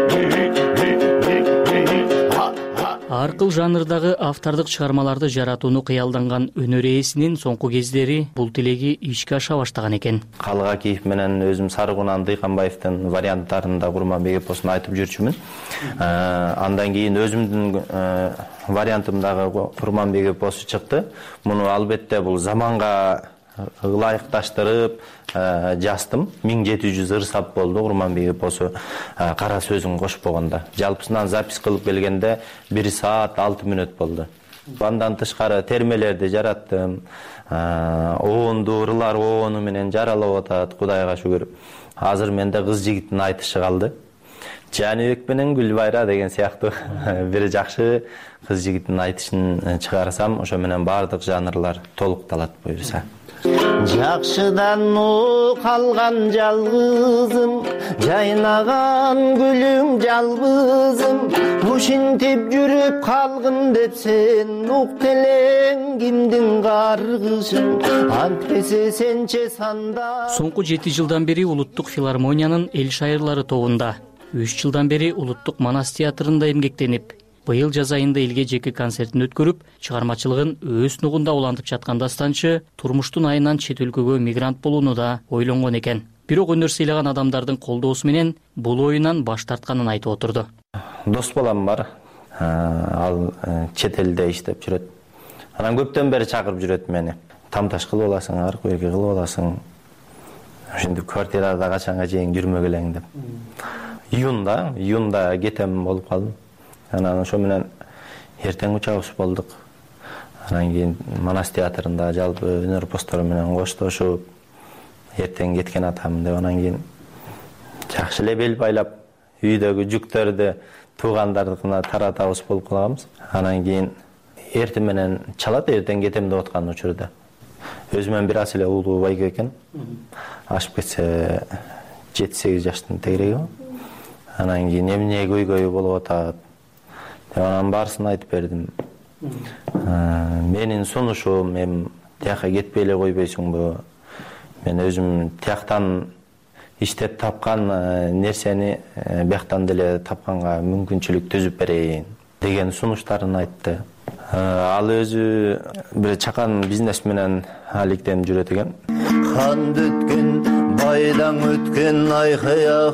Аркыл жанрдагы автордук чыгармаларды жаратууну кыялданган өнөр ээсинин соңку кездери бул тилеги ишке аша баштаган экен. Калгакиев менен өзүм Сарыгунан Дыйканбаевдин варианттарында Курманбек эпосун айтып жүрчүмүн. Андан кийин өзүмдүн вариантымдагы Курманбек эпосу чыкты. Муну албетте бул заманга ылайыкташтырып жаздым. 1700 ыр сап болду Курманбек эпосу кара сөзүн кошпогондо. Жалпысынан запись кылып келгенде 1 саат 6 мүнөт болду. Андан тышкары термелерди жараттым. Оонду ырлар оону менен жаралып атат, Кудайга шүгүр. Азыр менде кыз жигиттин айтышы калды. Жаныбек менен Гүлбайра деген сыяктуу бир жакшы кыз жигиттин айтышын чыгарсам, ошо менен бардык жанрлар толукталат буюрса. Жакшыдан калган жалгызым, жайнаган гүлүң жалбызым, ушинтип жүрүп калгын деп сен ук телең кимдин каргышын, антпесе сенче санда. Соңку 7 жылдан бери Улуттук филармониянын эл шайырлары тобунда, 3 жылдан бери Улуттук Манас театрында эмгектенип, быйыл жаз айында элге жеке концертин өткөрүп, чыгармачылыгын өз нугунда улантып жаткан дастанчы турмуштун айынан чет өлкөгө мигрант болууну да ойлонгон экен. Бирок өнөр сыйлаган адамдардын колдоосу менен бул оюнан баш тартканын айтып отурду. Дос балам бар. Ал чет элде иштеп жүрөт. Анан көптөн бери чакырып жүрөт мени. Тамташ кылып аласың, аркы берки кылып аласың. Ошентип квартирада качанга чейин жүрмөгүлең деп. Июнда кетем болуп калдым. Анан ошо менен эртең учабыз болдук. Анан кийин Манас театрында жалпы өнөр постору менен коштошуп, эртең кеткен атам деп анан кийин жакшы эле бел байлап, үйдөгү жүктөрдү туугандардыкына таратабыз болуп калганбыз. Анан кийин эртең менен чалат, эртең кетем деп аткан учурда. Өзүмөн бир аз эле уулуу байке экен. Ашып кетсе 7-8 жаштын тегереги. Анан кийин эмне көйгөй болуп атат. Анан баарысын айтып бердим. Менин сунушум, мен тияка кетпей эле койбойсуңбу? Мен өзүм тияктан иштеп тапкан нерсени бияктан деле тапканга мүмкүнчүлүк түзүп берейин деген сунуштарын айтты. Ал өзү бир чакан бизнес менен алектенип жүрөт экен. Канды өткөн, байдан өткөн айкая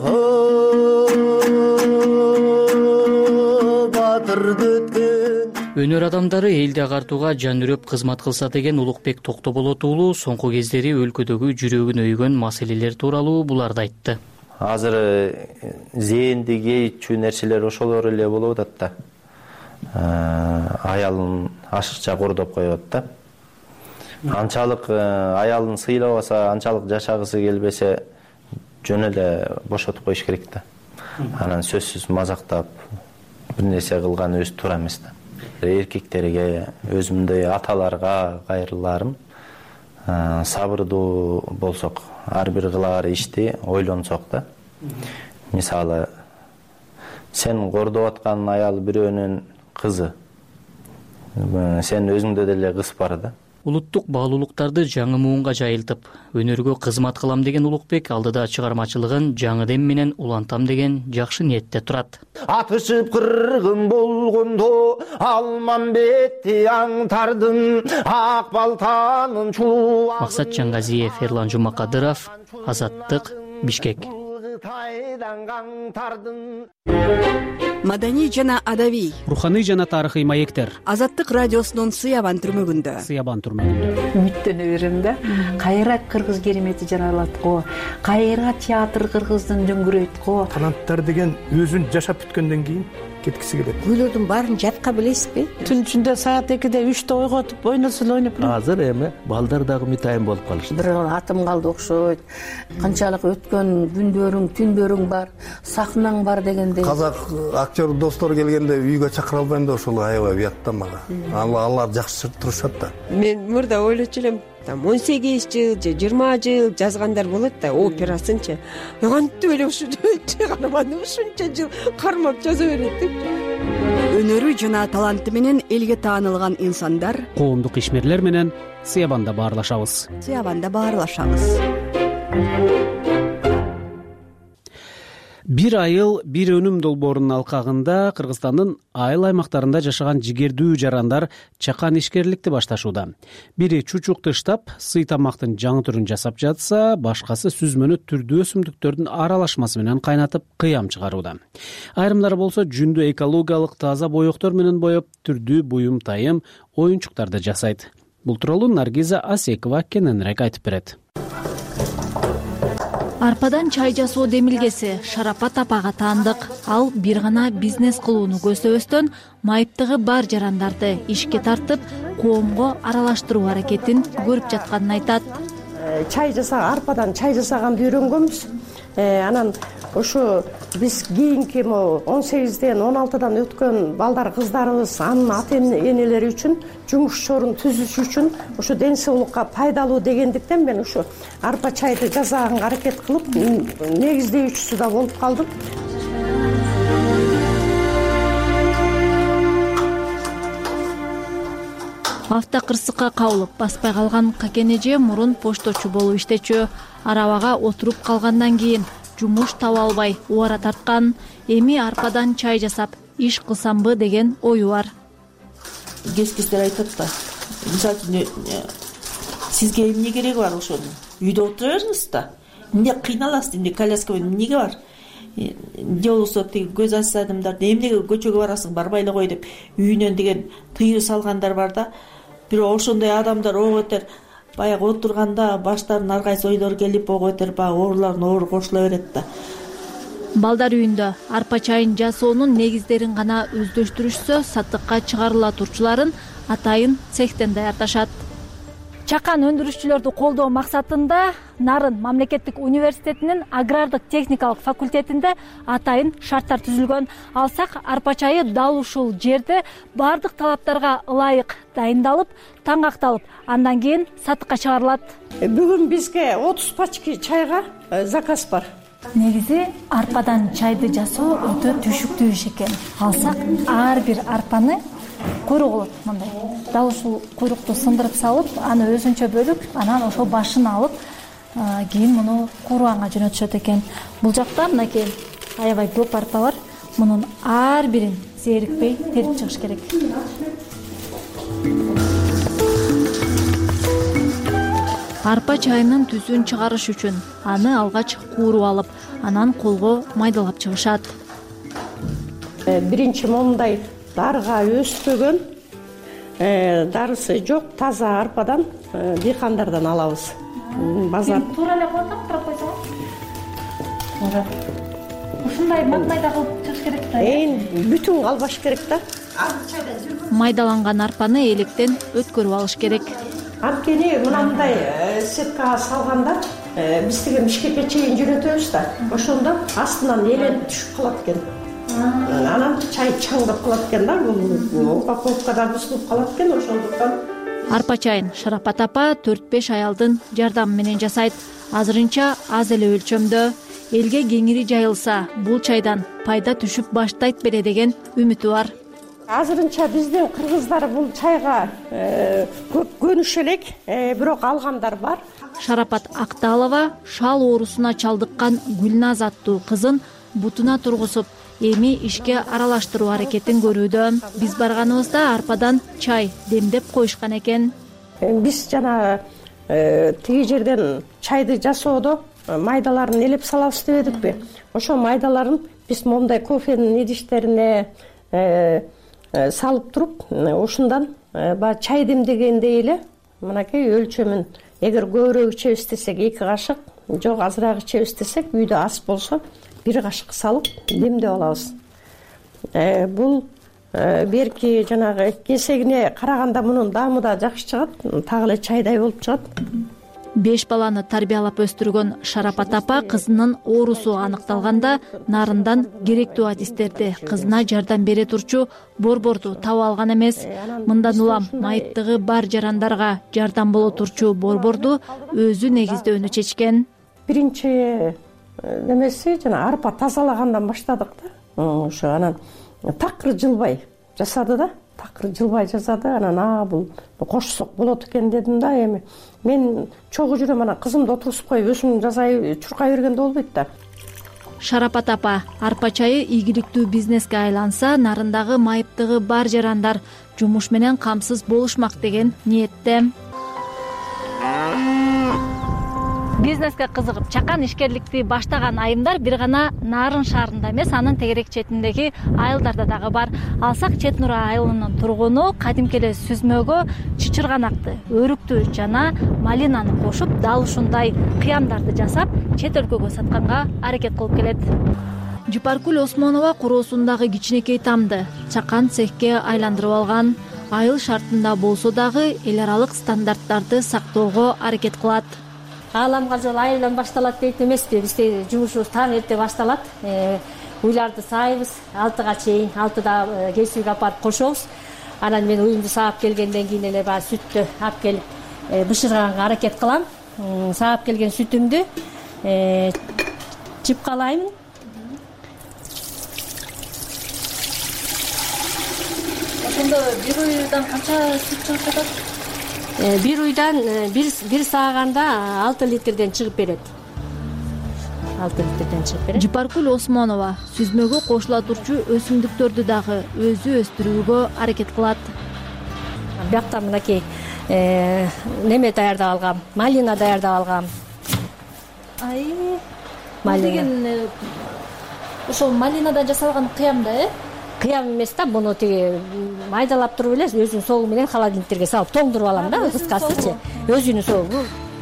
Өнөр адамдары элди агартууга жан үрөп кызмат кылса деген Улукбек Токтоболот уулу соңку кездери өлкөдөгү жүрөгүн өйгөн маселелер тууралуу буларды айтты. Азыр зээнди кейитчү нерселер ошолор эле болуп атат да. Аялын ашыкча кордоп коёт да. Анчалык аялын сыйлабаса, анчалык жашагысы келбесе жөн эле бошотуп коюш керек да. Анан сөзсүз мазактап бир нерсе кылган өзү туура эмес да. Эркектерге, өзүмдөй аталарга кайрыларым, сабырдуу болсок, ар бир кылаар ишти ойлонсок да. Мисалы, сен кордоп аткан аял бирөөнүн кызы, сен өзүңдө деле кыз бар да. Улуттук баалуулуктарды жаңы муунга жайылтып, өнөргө кызмат кылам деген Улукбек алдыда чыгармачылыгын жаңы дем менен улантам деген жакшы ниетте турат. Атышып кыргын болгондо Алмамбетти аңтардым, ак балтанын чулугун. Максат Жаңгазиев, Эрлан Жумакадыров, Азаттык, Бишкек. Маданий жана адабий, руханий жана тарыхый маектер. Азаттык радиосунун Сыябан түрмөгүндө. Үмүттөнө берем да. Кайра кыргыз керемети жаралат го, кайра театр кыргыздын дөңгүрөйт го. Таланттар деген өзүн жашап бүткөндөн кийин кеткиси келет. Күйлөрдүн баарын жатка билесизби? Түн ичинде саат 2-де 3-те ойготуп, ойносо ойноп. Азыр эми балдар дагы митайын болуп калышты. Бир атым калды окшойт. Канчалык өткөн күндөрүң, түндөрүң бар, сахнаң бар дегендей. Казак актер достор келгенде үйгө чакыра албайм да, ошол аябай уят да мага. Алар жакшы турушат да. Мен мурда ойлочу элем, 18 жыл же 20 жыл жазгандар болот да, операсынчы. Кантип эле ушунча гана ушунча жыл кармап жаза берет деп. Өнөрү жана таланты менен элге таанылган инсандар Коомдук ишмерлер менен Сыябанда баарлашабыз. Бир айыл, бир өнүм долбоорунун алкагында Кыргызстандын айыл аймактарында жашаган жигердүү жарандар чакан ишкерликти башташууда. Бири чучук тыштап, сый тамактын жаңы түрүн жасап жатса, башкасы сүзмөнү түрдүү өсүмдүктөрдүн аралашмасы менен кайнатып кыям чыгарууда. Айрымдары болсо жүндү экологиялык таза боектор менен боеп, түрдүү буюм тайым, оюнчуктарды жасайт. Бул тууралуу Наргиза Асекова кененирээк айтып берет. Арпадан чай жасоо демилгеси Шарапат апага таандык. Ал бир гана бизнес кылууну көздөбөстөн майыптыгы бар жарандарды ишке тартып, коомго аралаштыруу аракетин көрүп жатканын айтат. Чай арпадан чай жасаганды үйрөнгөнбүз. Анан ошо биз кийинки 18ден 16дан өткөн балдар кыздарыбыз анын ата энелери үчүн жумуш чорун түзүш үчүн ошо ден соолукка пайдалуу дегендиктен мен ошо арпа чайды жасаганга аракет кылып негиздөөчүсү да болуп калдым. Автокырсыкка кабылып баспай калган Какен эже мурун пошточу болуп иштечү. Арабага отуруп калгандан кийин жумуш таба албай убара тарткан. Эми арпадан чай жасап иш кылсамбы деген ою бар. Кез-кездер айтат да. Мисалы үчүн сизге эмне кереги бар ошонун? Үйдө отура бериңиз да. Эмне кыйналасыз, эмне коляска менен эмнеге бар? Же болбосо тиги көз ачса адамдарды эмнеге көчөгө барасың, барбай эле кой деп үйүнөн деген тыюу салгандар бар да. Бирок ошондой адамдар ого бетер баягы отурганда баштарына ар кайсы ойлор келип ого бетер баягы оорулардын оору кошула берет да. Балдар үйүндө арпа чайын жасоонун негиздерин гана өздөштүрүшсө, сатыкка чыгарыла турчуларын атайын цехтен даярдашат. Чакан өндүрүшчүлөрдү колдоо максатында Нарын мамлекеттик университетинин агрардык техникалык факультетинде атайын шарттар түзүлгөн. Алсак арпа чайы дал ушул жерде бардык талаптарга ылайык дайындалып, таңакталып, андан кийин сатыкка чыгарылат. Бүгүн бизге 30 пачка чайга заказ бар. Негизи арпадан чайды жасоо өтө түшүктүү иш экен. Алсак ар бир арпаны куйрук болот мындай. Дал ушул куйрукту сындырып салып, аны өзүнчө бөлүп, анан ошол башын алып, кийин муну кууруганга жөнөтүшөт экен. Бул жакта мынакей аябай көп арпа бар. Мунун ар бирин зээрикпей терип чыгыш керек. Арпа чайынын түсүн чыгарыш үчүн аны алгач кууруп алып, анан колго майдалап чыгышат. Биринчи момундай дарга өспөгөн, дарысы жок, таза арпадан дыйкандардан алабыз. Базар туура эле кылып койсоң. Ушундай майда кылып чыгыш керек да. Бүтүн албаш керек да. Майдаланган арпаны электен өткөрүп алыш керек. анткени мынандай сеткага салганда биз тиги Бишкекке чейин жөнөтөбүз да, ошондо астынан эленип түшүп калат экен. Анан чай чаңдап калат экен да, бул упаковкада бузулуп калат экен, ошондуктан. Арпа чайын Шарапат апа 4-5 аялдын жардамы менен жасайт. Азырынча аз эле өлчөмдө. Элге кеңири жайылса, бул чайдан пайда түшүп баштайт беле деген үмүтү бар. Азырынча биздин кыргыздар бул чайга көп көнүшө элек, бирок алгандар бар. Шарапат Акталова шал оорусуна чалдыккан Гүлназ аттуу кызын бутуна тургузуп, эми ишке аралаштыруу аракетин көрүүдө. Биз барганыбызда арпадан чай демдеп коюшкан экен. Биз жана тиги жерден чайды жасоодо майдаларын элеп салабыз дебедикпи? Ошо майдаларын биз моундай кофенин идиштерине салып туруп, ушундан баягы чай демдегендей эле мынакей өлчөмүн, эгер көбүрөөк ичебиз десек 2 кашык, жок азыраак ичебиз десек, үйдө ас болсо 1 кашык салып демдеп алабыз. Бул берки жанагы кесегине караганда мунун даамы да жакшы чыгат, так эле чайдай болуп чыгат. 5 баланы тарбиялап өстүргөн Шарапат апа кызынын оорусу аныкталганда нарындан керектүү адистерди, кызына жардам бере турчу борборду таап алган эмес. Мындан улам майыптыгы бар жарандарга жардам боло турчу борборду өзү негиздөөнү чечкен. Биринчи немеси жана арпа тазалагандан баштадык да. Ошо анан такыр жылбай жасады да. Такыр жылбай жасады. Анан бул кошсок болот экен дедим да. Эми мен чогуу жүрөм, анан кызымды отургузуп коюп өзүм жасай чуркай бергенде болбойт да. Шарапат апа арпа чайы ийгиликтүү бизнеске айланса, нарындагы майыптыгы бар жарандар жумуш менен камсыз болушмак деген ниетте. Бизнеске кызыгып чакан ишкерликти баштаган айымдар бир гана Нарын шаарында эмес, анын тегерек четиндеги айылдарда дагы бар. Алсак Чет Нура айылынын тургуну кадимки эле сүзмөгө чычырганакты, өрүктү жана малинаны кошуп, дал ушундай кыямдарды жасап, чет өлкөгө сатканга аракет кылып келет. Жупаркүл Осмонова куроосундагы кичинекей тамды чакан цехке айландырып алган. Айыл шартында болсо дагы эл аралык стандарттарды сактоого аракет кылат. Ааламга жол айылдан башталат дейт эмеспи? Бизде жумушубуз таң эрте башталат. Уйларды саайбыз 6-га чейин, 6-да кесүүгө апарып кошобуз. Анан мен уюмду саап келгенден кийин эле баягы сүттү алып келип бышырганга аракет кылам. Саап келген сүтүмдү чыпкалаймын. Ошондо бир уйдан канча сүт чыгып жатат? Бир уйдан бир сааганда 6 литрден чыгып берет. 6 литрден чыгып берет. Жупаркүл Осмонова сүзмөгө кошула турчу өсүмдүктөрдү дагы өзү өстүрүүгө аракет кылат. Биякта мынакей неме даярдап алгам, малина даярдап алгам. Деген ошол малинадан жасалган кыям да, Кыям эмес да, муну тиги майдалап туруп эле өзүнүн согу менен холодильниктерге салып тоңдуруп алам да, кыскасычы. Өзүнүн согу.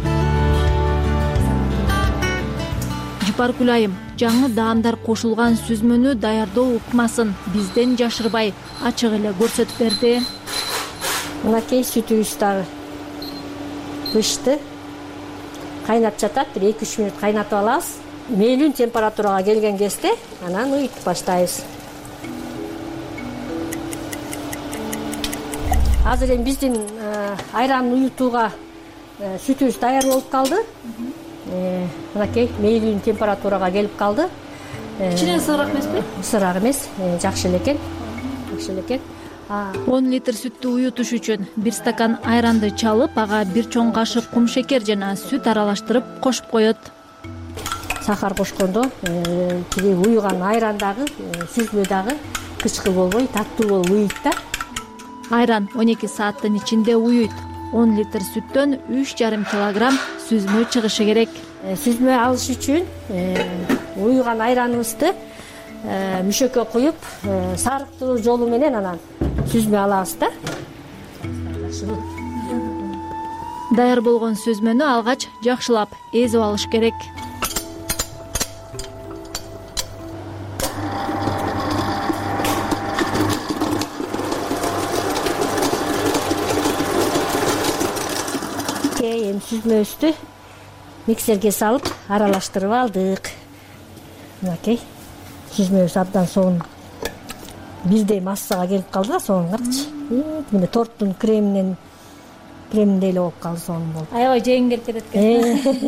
Жупаркүл айым жаңы даамдар кошулган сүзмөнү даярдоо ыкмасын бизден жашырбай ачык эле көрсөтүп берди. Мынакей сүтүбүз дагы бышты. Кайнап жатат, 1-2-3 мүнөт кайнатып алабыз. Мейлүү температурага келген кезде анан уютуп баштайбыз. Азыр эми биздин айран уютууга сүтүбүз даяр болуп калды. Мынакей мейлүү температурага келип калды. Ичинен сыраак эмеспи? Сыраак эмес, жакшы эле экен. Жакшы эле экен. 10 литр сүттү уютуш үчүн 1 стакан айранды чалып, ага 1 чоң кашык кум шекер жана сүт аралаштырып кошуп коет. Сахар кошкондо тиги уюган айран дагы, сүзмө дагы кычкыл болбой, таттуу болуп уйуйт да. Айран 12 сааттын ичинде уюйт. 10 литр сүттөн 3,5 килограмм сүзмө чыгышы керек. Сүзмө алыш үчүн уюган айраныбызды мүшөккө куюп, сарыктыруу жолу менен анан сүзмө алабыз да. Даяр болгон сүзмөнү алгач жакшылап эзип алыш керек. мынакей эми сүзмөбүздү миксерге салып аралаштырып алдык. Мынакей сүзмөбүз абдан соон бирдей массага келип калды да, соон карачы. Мына торттун креминдей эле болуп калды, соон болуп. Аябай жегиң келип кетет экен.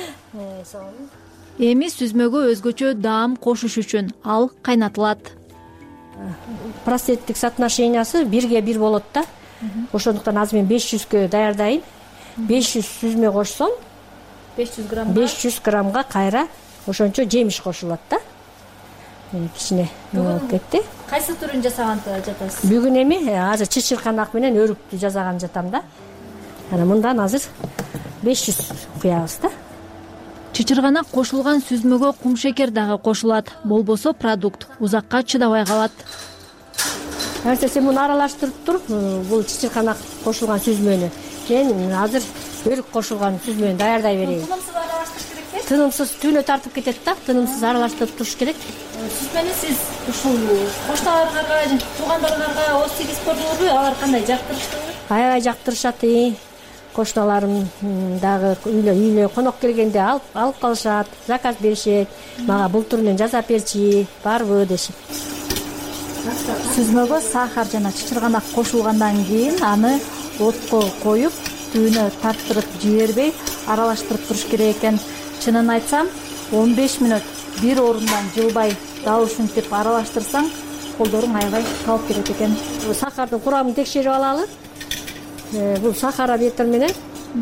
Эми сүзмөгө өзгөчө даам кошуш үчүн ал кайнатылат. Проценттик соотношениясы 1:1 болот да. Ошондуктан азыр мен 500кө даярдайын. 500 сүзмө кошсом 500 граммга кайра ошончо жемиш кошулат да. Кичине болуп кетти. Кайсы түрүн жасаганды жатасыз? Бүгүн эми азыр чычырканак менен өрүктү жасаган жатам да. Анан мындан азыр 500 куябыз да. Чычырганак кошулган сүзмөгө кумшекер дагы кошулат. Болбосо продукт узакка чыдабай калат. Сен муну аралаштырып туруп, бул чычырканак кошулган сүзмөнү мен азыр өрүк кошулган сүзмөнү даярдай берейин. Тынымсыз аралаштырыш керек да? Тынымсыз түйнө тартып кетет да, тынымсыз аралаштырып туруш керек. Сүзмөнү сиз ушул кошталарыңарга же туугандарыңарга ооз тийгизип көрдүңүзбү? Алар кандай жактырыштыбы? Аябай жактырышат. Кошталарым дагы үйлө конок келгенде алып калышат, заказ беришет. Мага бул түрүнөн жасап берчи, барбы дешип. Сүзмөгө сахар жана чычырганак кошулгандан кийин аны отко коюп, түйнө тарттырып жибербей аралаштырып туруш керек экен. Чынын айтсам, 15 мүнөт бир орундан жылбай дал ушинтип аралаштырсаң, колдоруң аябай талып кетет экен. Сахардын курамын текшерип алалы. Бул сахарометр менен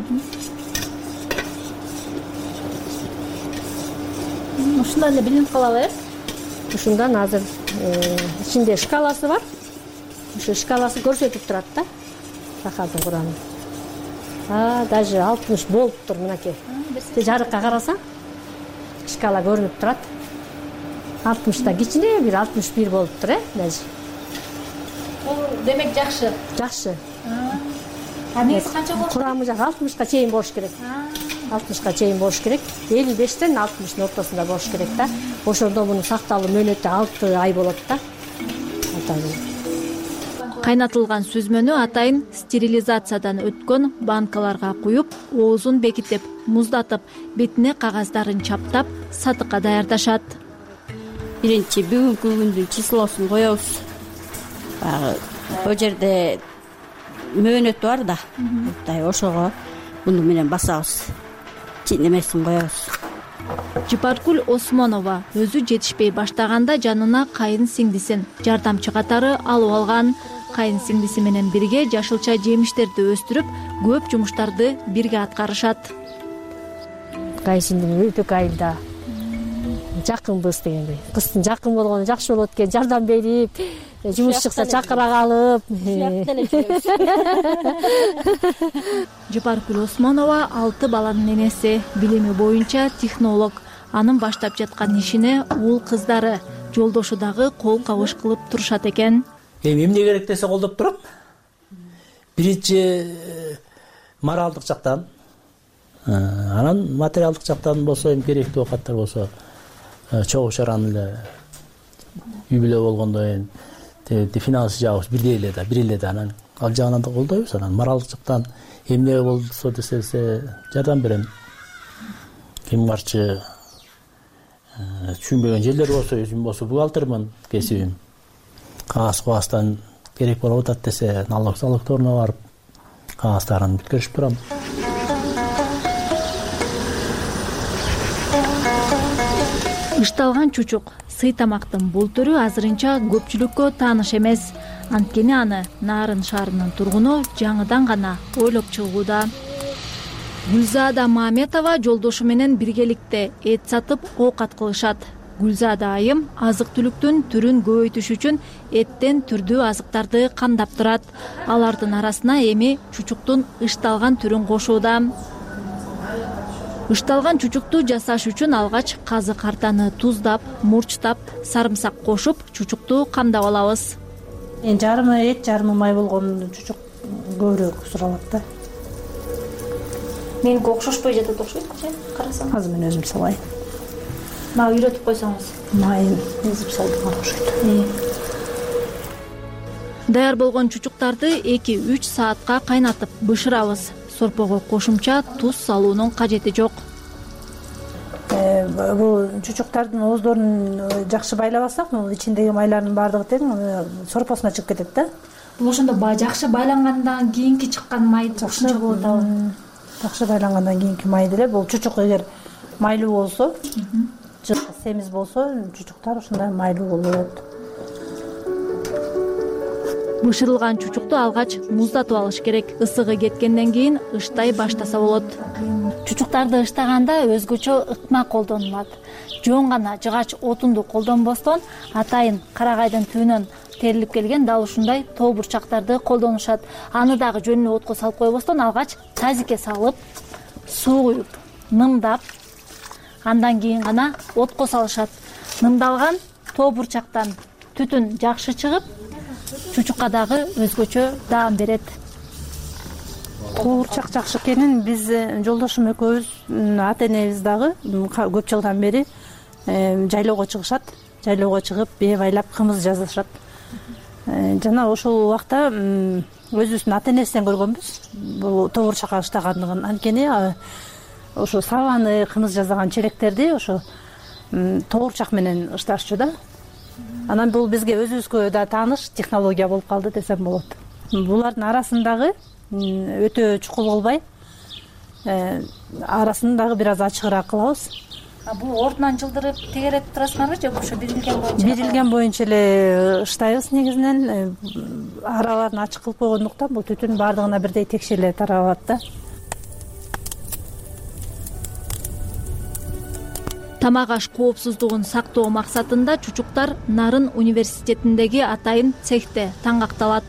ушундан эле билинип калабы, э? Ушундан азыр ичинде шкаласы бар. Ошо шкаласы көрсөтүп турат да сахардын курамын. Даже 60 болуптур мынакей. Жарыкка карасаң шкала көрүнүп турат. 60та кичине бир 61 болуптур, даже. Бул демек жакшы. Жакшы. Негизи канча болуш? Курамы 60ка чейин болуш керек. 60ка чейин болуш керек. 55тен 60тын ортосунда болуш керек да. Ошондо мунун сакталуу мөөнөтү 6 ай болот да. Кайнатылган сүзмөнү атайын стерилизациядан өткөн банкаларга куюп, оозун бекитип, муздатып, бетине кагаздарын чаптап, сатыкка даярдашат. Биринчи бүгүнкү күндүн числосун коебуз. Бул жерде мөөнөт бар да. Ошого муну менен басабыз. Чийнемесин коебуз. Жыпаркүл Осмонова өзү жетишпей баштаганда жанына кайын сиңдисин жардамчы катары алып алган. Кайын сиңдиси менен бирге жашылча жемиштерди өстүрүп, көп жумуштарды бирге аткарышат. Кайын сиңдим өтө кайында. Жакынбыз дегендей. Кыздын жакын болгону жакшы болот экен, жардам берип, жумуш чыкса чакыра калып. Жыпаркүл Осмонова 6 баланын энеси, билими боюнча технолог. Анын баштап жаткан ишине уул кыздары, жолдошу дагы кол кабыш кылып турушат экен. Эмне керек десе колдоп турат. Биринчи моралдык жактан, анан материалдык жактан болсо, керектүү оокаттар болсо, чогуу чараны эле үй бүлө болгондо финансы жагыбыз бир эле да, анан ал жагынан да колдойбуз. Анан моралдык жактан эмне болсо десе жардам берем. Ким барчы түшүнбөгөн жерлер болсо, өзүм болсо бухгалтермин, кесибим. Кагаз-кубаздан керек болуп атат десе, налогторуна барып, кагаздарын бүткөрүшүп турам. Ышталган чучук сый тамактын бул түрү азырынча көпчүлүккө тааныш эмес. Анткени аны Нарын шаарынын тургуну жаңыдан гана ойлоп чыгууда. Гүлзада Маметова жолдошу менен биргеликте эт сатып оокат кылышат. Гүлзада айым азык-түлүктүн түрүн көбөйтүш үчүн эттен түрдүү азыктарды камдап турат. Алардын арасына эми чучуктун ышталган түрүн кошууда. Ышталган чучукту жасаш үчүн алгач казы картаны туздап, мурчтап, сарымсак кошуп, чучукту камдап алабыз. Жарымы эт, жарымы май болгон чучук көбүрөөк суралат да. Меники окшошпой жатат окшойт, карасаң. Азыр мен өзүм салайын. Мага үйрөтүп койсоңуз. Майын эзип салдыган окшойт. Даяр болгон чучуктарды 2-3 саатка кайнатып бышырабыз. Сорпого кошумча туз салуунун кажети жок. Бул чучуктардын ооздорун жакшы байлабасак, бул ичиндеги майлардын баардыгы тең сорпосуна чыгып кетет да. Бул ошондо жакшы байлангандан кийинки чыккан май жакшы болот абы. Жакшы байлангандан кийинки май деле. Бул чучук эгер майлуу болсо, семиз болсо, чучуктар ушундай майлуу болот. Бышырылган чучукту алгач муздатып алыш керек. Ысыгы кеткенден кийин ыштай баштаса болот. Чучуктарды ыштаганда өзгөчө ыкма колдонулат. Жөн гана жыгач отунду колдонбостон атайын карагайдын түбүнөн терилип келген дал ушундай тоо бурчактарды колдонушат. Аны дагы жөн эле отко салып койбостон алгач тазикке салып, суу куюп, нымдап, андан кийин гана отко салышат. Нымдалган тоо бурчактан түтүн жакшы чыгып, чучукка дагы өзгөчө даам берет. Тоо бурчак жакшы экенин биз жолдошум экөөбүз, ата энебиз дагы көп жылдан бери жайлоого чыгышат. Жайлоого чыгып, бээ байлап кымыз жасашат. Жана ошол убакта өзүбүздүн ата энебизден көргөнбүз бул тоо бурчакка ыштагандыгын. Анткени ошо сабаны, кымыз жасаган челектерди ошо тоо бурчак менен ышташчу да. Анан бул бизге өзүбүзгө да тааныш технология болуп калды десем болот. Булардын арасындагы өтө чукул болбой, арасын дагы бир аз ачыгыраак кылабыз. Бул ордунан жылдырып тегереп турасыңарбы же ошо бирилген боюнча? Бирилген боюнча эле ыштайбыз негизинен. Араларын ачык кылып койгондуктан бул түтүн баардыгына бирдей текшеле таралат да. Тамак аш коопсуздугун сактоо максатында чучуктар Нарын университетиндеги атайын цехте таңгакталат.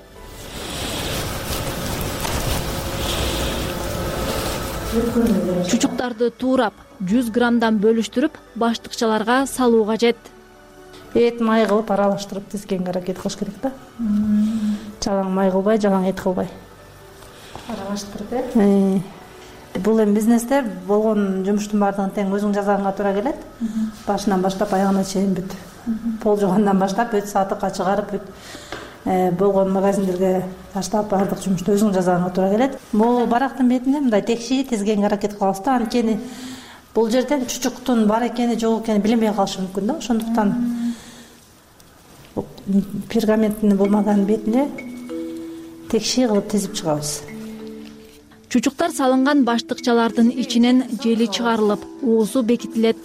Чучуктарды туурап 100 граммдан бөлүштүрүп баштыкчаларга салуу кажет. Эт май кылып аралаштырып тизгенге аракет кылыш керек да. Жалаң май кылбай, жалаң эт кылбай. Аралаштырып. Бул эми бизнесте болгон жумуштун баардыгын тең өзүң жасаганга туура келет. Башынан баштап аягына чейин бүт. Пол жугандан баштап бүт сатыкка чыгарып бүт. Болгон магазиндерге таштап баардык жумушту өзүң жасаганга туура келет. Бул барактын бетинде мындай текши тизгенге аракет кылабыз да. Анткени бул жерден чучуктун бар экени, жок экени билинбей калышы мүмкүн да. Ошондуктан пергаменттин болмаган бетине текши кылып тизип чыгабыз. Чучуктар салынган баштыкчалардын ичинен жели чыгарылып, оозу бекитилет.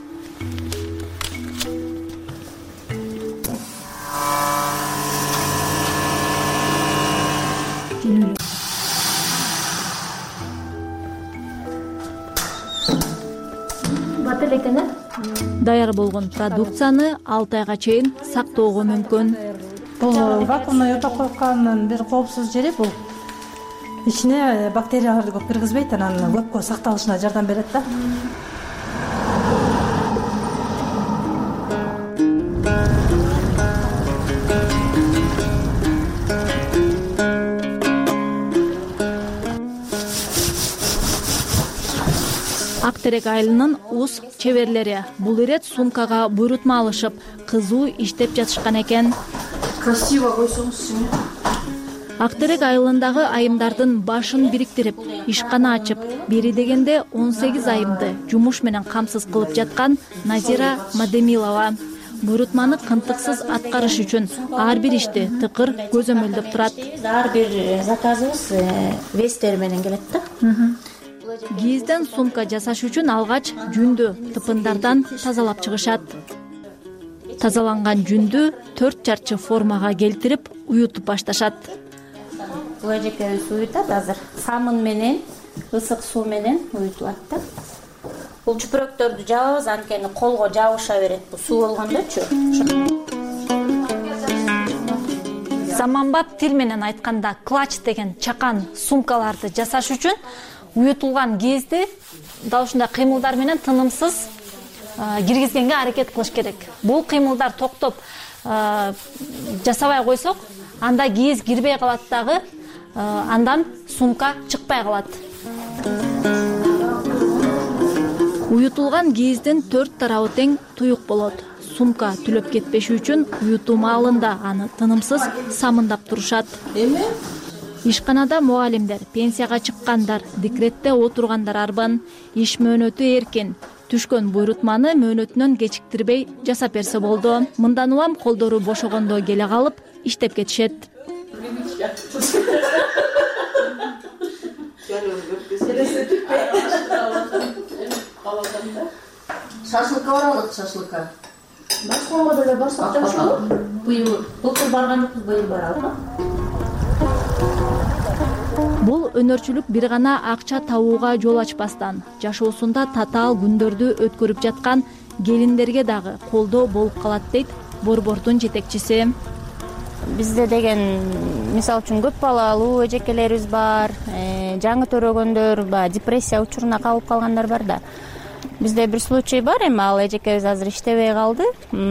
Батыл экен. Даяр болгон продукцияны 6 айга чейин сактоого мүмкүн. Бул вакуумный өтө койгондун бир коопсуз жери бул. Ичине бактерияларды көп киргизбейт, анан көпкө сакталышына жардам берет да. Актерек айылынын уз чеберлери бул ирет сумкага буйрутма алышып, кызуу иштеп жатышкан экен. Красиво койсоңузчу. Актерек айылындагы айымдардын башын бириктирип, ишкана ачып, бери дегенде 18 айымды жумуш менен камсыз кылып жаткан Назира Мадемилова. Буйрутманы кынтыксыз аткарыш үчүн ар бир ишти тыкыр көзөмөлдөп турат. Ар бир заказыбыз вестер менен келет да. Кийизден сумка жасаш үчүн алгач жүндү тыпындардан тазалап чыгышат. Тазаланган жүндү 4 чарчы формага келтирип, уютуп башташат. Бул эжекебиз уютат азыр. Самын менен, ысык суу менен уютулат да. Бул чүпүрөктөрдү жабабыз, анткени колго жабыша берет. Бул суу болгондочу. Заманбап тил менен айтканда клач деген чакан сумкаларды жасаш үчүн уютулган кийизди дал ушундай кыймылдар менен тынымсыз киргизгенге аракет кылыш керек. Бул кыймылдар токтоп жасабай койсок, анда кийиз кирбей калат дагы, андан сумка чыкпай калат. Уютулган кийиздин 4 тарабы тең туюк болот. сумка түлөп кетпеши үчүн уютуу маалында аны тынымсыз самындап турушат. Ишканада мугалимдер, пенсияга чыккандар, декретте отургандар арбан, иш мөөнөтү эркин. Түшкөн буйрутманы мөөнөтүнөн кечиктирбей жасап берсе болду. Мындан улам колдору бошогондо келе калып иштеп кетишет. Шашлыкка баралык, шашлыкка. Башконго деле барсак жакшы. Былтыр барганбыз, быйыл баралы. Бул өнөрчүлүк бир гана акча табууга жол ачпастан, жашоосунда татаал күндөрдү өткөрүп жаткан келиндерге дагы колдоо болуп калат дейт борбордун жетекчиси. Бизде деген мисалы үчүн көп балалуу эжекелерибиз бар, жаңы төрөгөндөр, депрессия учуруна кабылып калгандар бар да. Бизде бир случай бар, эми ал эжекебиз азыр иштебей калды.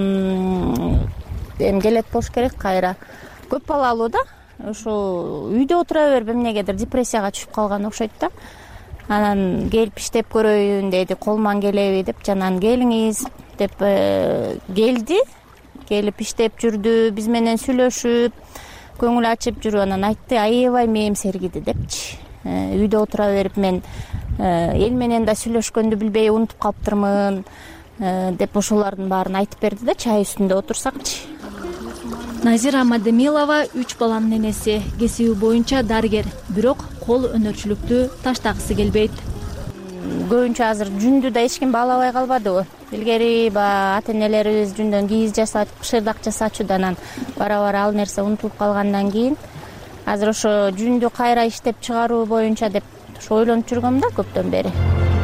Эми келет болуш керек кайра. Көп балалуу да. Ошо үйдө отура берип эмнегедир депрессияга түшүп калган окшойт да. Анан келип иштеп көрөйүн деди, колуман келеби деп, жанан келиңиз деп келди. Келип иштеп жүрдү, биз менен сүйлөшүп, көңүл ачып жүрүп анан айтты, аябай мээм сергиди депчи. Үйдө отура берип мен эл менен да сүйлөшкөндү билбей унутуп калыптырмын деп ошолордун баарын айтып берди да, чай үстүндө отурсакчы. Назира Мадемилова 3 баланын энеси, кесиби боюнча дарыгер, бирок кол өнөрчүлүктү таштагысы келбейт. Көбүнчө азыр жүндү да эч ким баалабай калбадыбы. Илгери ата-энелерибиз жүндөн кийиз жасап, шырдак жасачуду, анан бара-бара ал нерсе унутулуп калгандан кийин азыр ошо жүндү кайра иштеп чыгаруу боюнча деп ошо ойлонуп жүргөм да көптөн бери.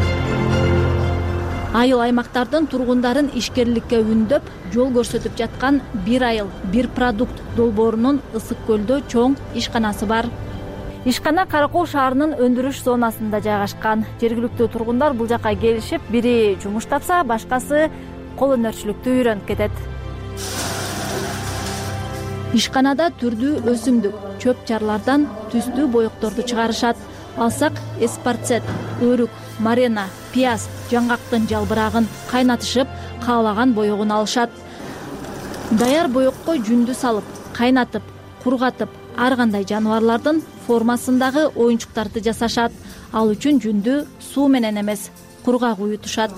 Айыл аймактардын тургундарын ишкерликке үндөп, жол көрсөтүп жаткан бир айыл, бир продукт долбоорунун Ысык көлдө чоң ишканасы бар. Ишкана Каракол шаарынын өндүрүш зонасында жайгашкан. Жергиликтүү тургундар бул жака келишип, бири жумуш тапса, башкасы кол өнөрчүлүктү үйрөнүп кетет. Ишканада түрдүү өсүмдүк, чөп чарлардан түстүү боекторду чыгарышат. Алсак эспарцет, өрүк, марена, пияз, жаңгактын жалбырагын кайнатышып, каалаган боегун алышат. Даяр боекко жүндү салып, кайнатып, кургатып, ар кандай жаныбарлардын формасындагы оюнчуктарды жасашат. Ал үчүн жүндү суу менен эмес, кургак уютушат.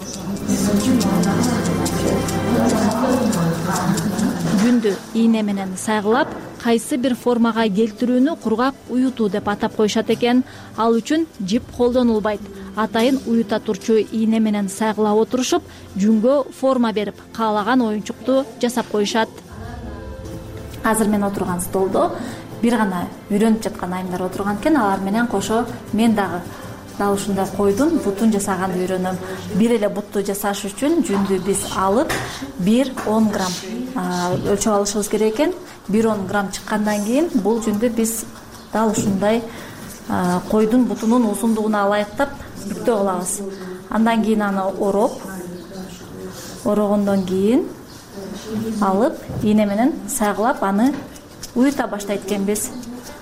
Жүндү ийне менен сайгылап, кайсы бир формага келтирүүнү кургак уютуу деп атап коюшат экен. Ал үчүн жип колдонулбайт. Атайын уюта турчу ийне менен сайгылап отурушуп, жүнгө форма берип, каалаган оюнчукту жасап коюшат. Азыр мен отурган столдо бир гана үйрөнүп жаткан айымдар отурган экен, алар менен кошо мен дагы дал ушундай койдун бутун жасаганды үйрөнөм. Бир эле бутту жасаш үчүн жүндү биз алып 1-10 грамм өлчөп алышыбыз керек экен. 1-10 грамм чыккандан кийин бул жүндү биз дал ушундай койдун бутунун узундугуна ылайыктап бүктөп алабыз. Андан кийин аны орогондон кийин алып ийне менен сайгылап аны уюта баштайт экенбиз.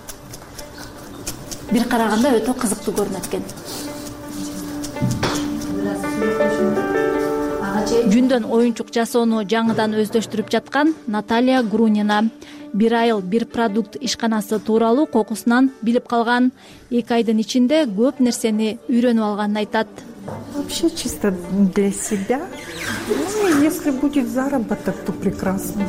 Бир караганда өтө кызыктуу көрүнөт экен. Жүндөн оюнчук жасоону жаңыдан өздөштүрүп жаткан Наталья Грунина. Бир айыл, бир продукт ишканасы тууралуу кокусунан билип калган. 2 айдын ичинде көп нерсени үйрөнүп алганын айтат. Вообще чисто для себя. Ну, если будет заработок, то прекрасно.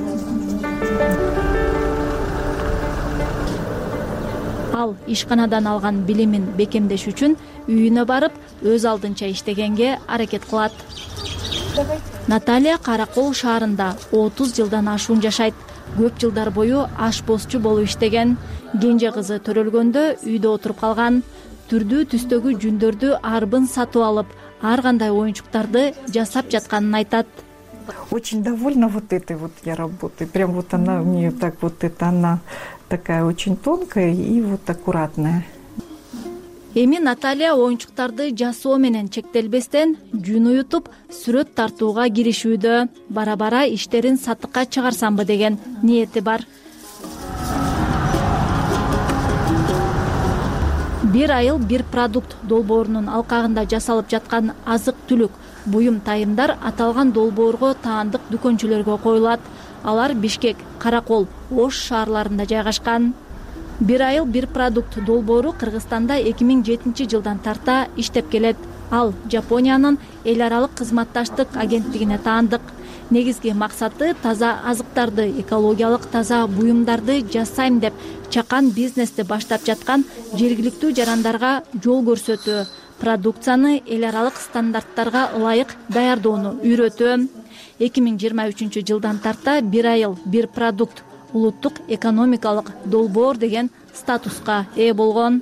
Ал ишканадан алган билимин бекемдеш үчүн үйүнө барып, өз алдынча иштегенге аракет кылат. Наталья Каракол шаарында 30 жылдан ашуун жашайт. Көп жылдар бою ашпозчу болуп иштеген. Кенже кызы төрөлгөндө үйдө отуруп калган. Түрдүү түстөгү жүндөрдү арбын сатып алып, ар кандай оюнчуктарды жасап жатканын айтат. Очень довольна вот этой вот я работой. Прям вот она у нее так вот это она такая очень тонкая и вот аккуратная. Эми Наталья оюнчуктарды жасоо менен чектелбестен жүн уютуп, сүрөт тартууга киришүүдө. Бара-бара иштерин сатыкка чыгарсамбы деген ниети бар. бир айыл бир продукт долбоорунун алкагында жасалып жаткан азык түлүк буюм тайымдар аталган долбоорго таандык дүкөнчүлөргө коюлат. Алар Бишкек, Каракол, Ош шаарларында жайгашкан. Бир айыл бир продукт долбоору Кыргызстанда 2007 жылдан тарта иштеп келет. Ал Жапониянын эл аралык кызматташтык агенттигине таандык. Негизги максаты таза азыктарды, экологиялык таза буюмдарды жасайм деп чакан бизнести баштап жаткан жергиликтүү жарандарга жол көрсөтүү, продукцияны эл аралык стандарттарга ылайык даярдоону үйрөтүү. 2023 жылдан тарта бир айыл бир продукт улуттук экономикалык долбоор деген статуска ээ болгон.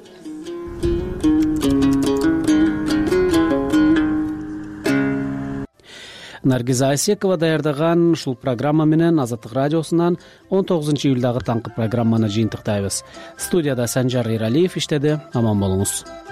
Наргиза Айсекова даярдаган ушул программа менен Азаттык радиосунан 19 июлдагы таңкы программаны жыйынтыктайбыз. Студияда Санжар Иралиев иштеди. Аман болуңуз.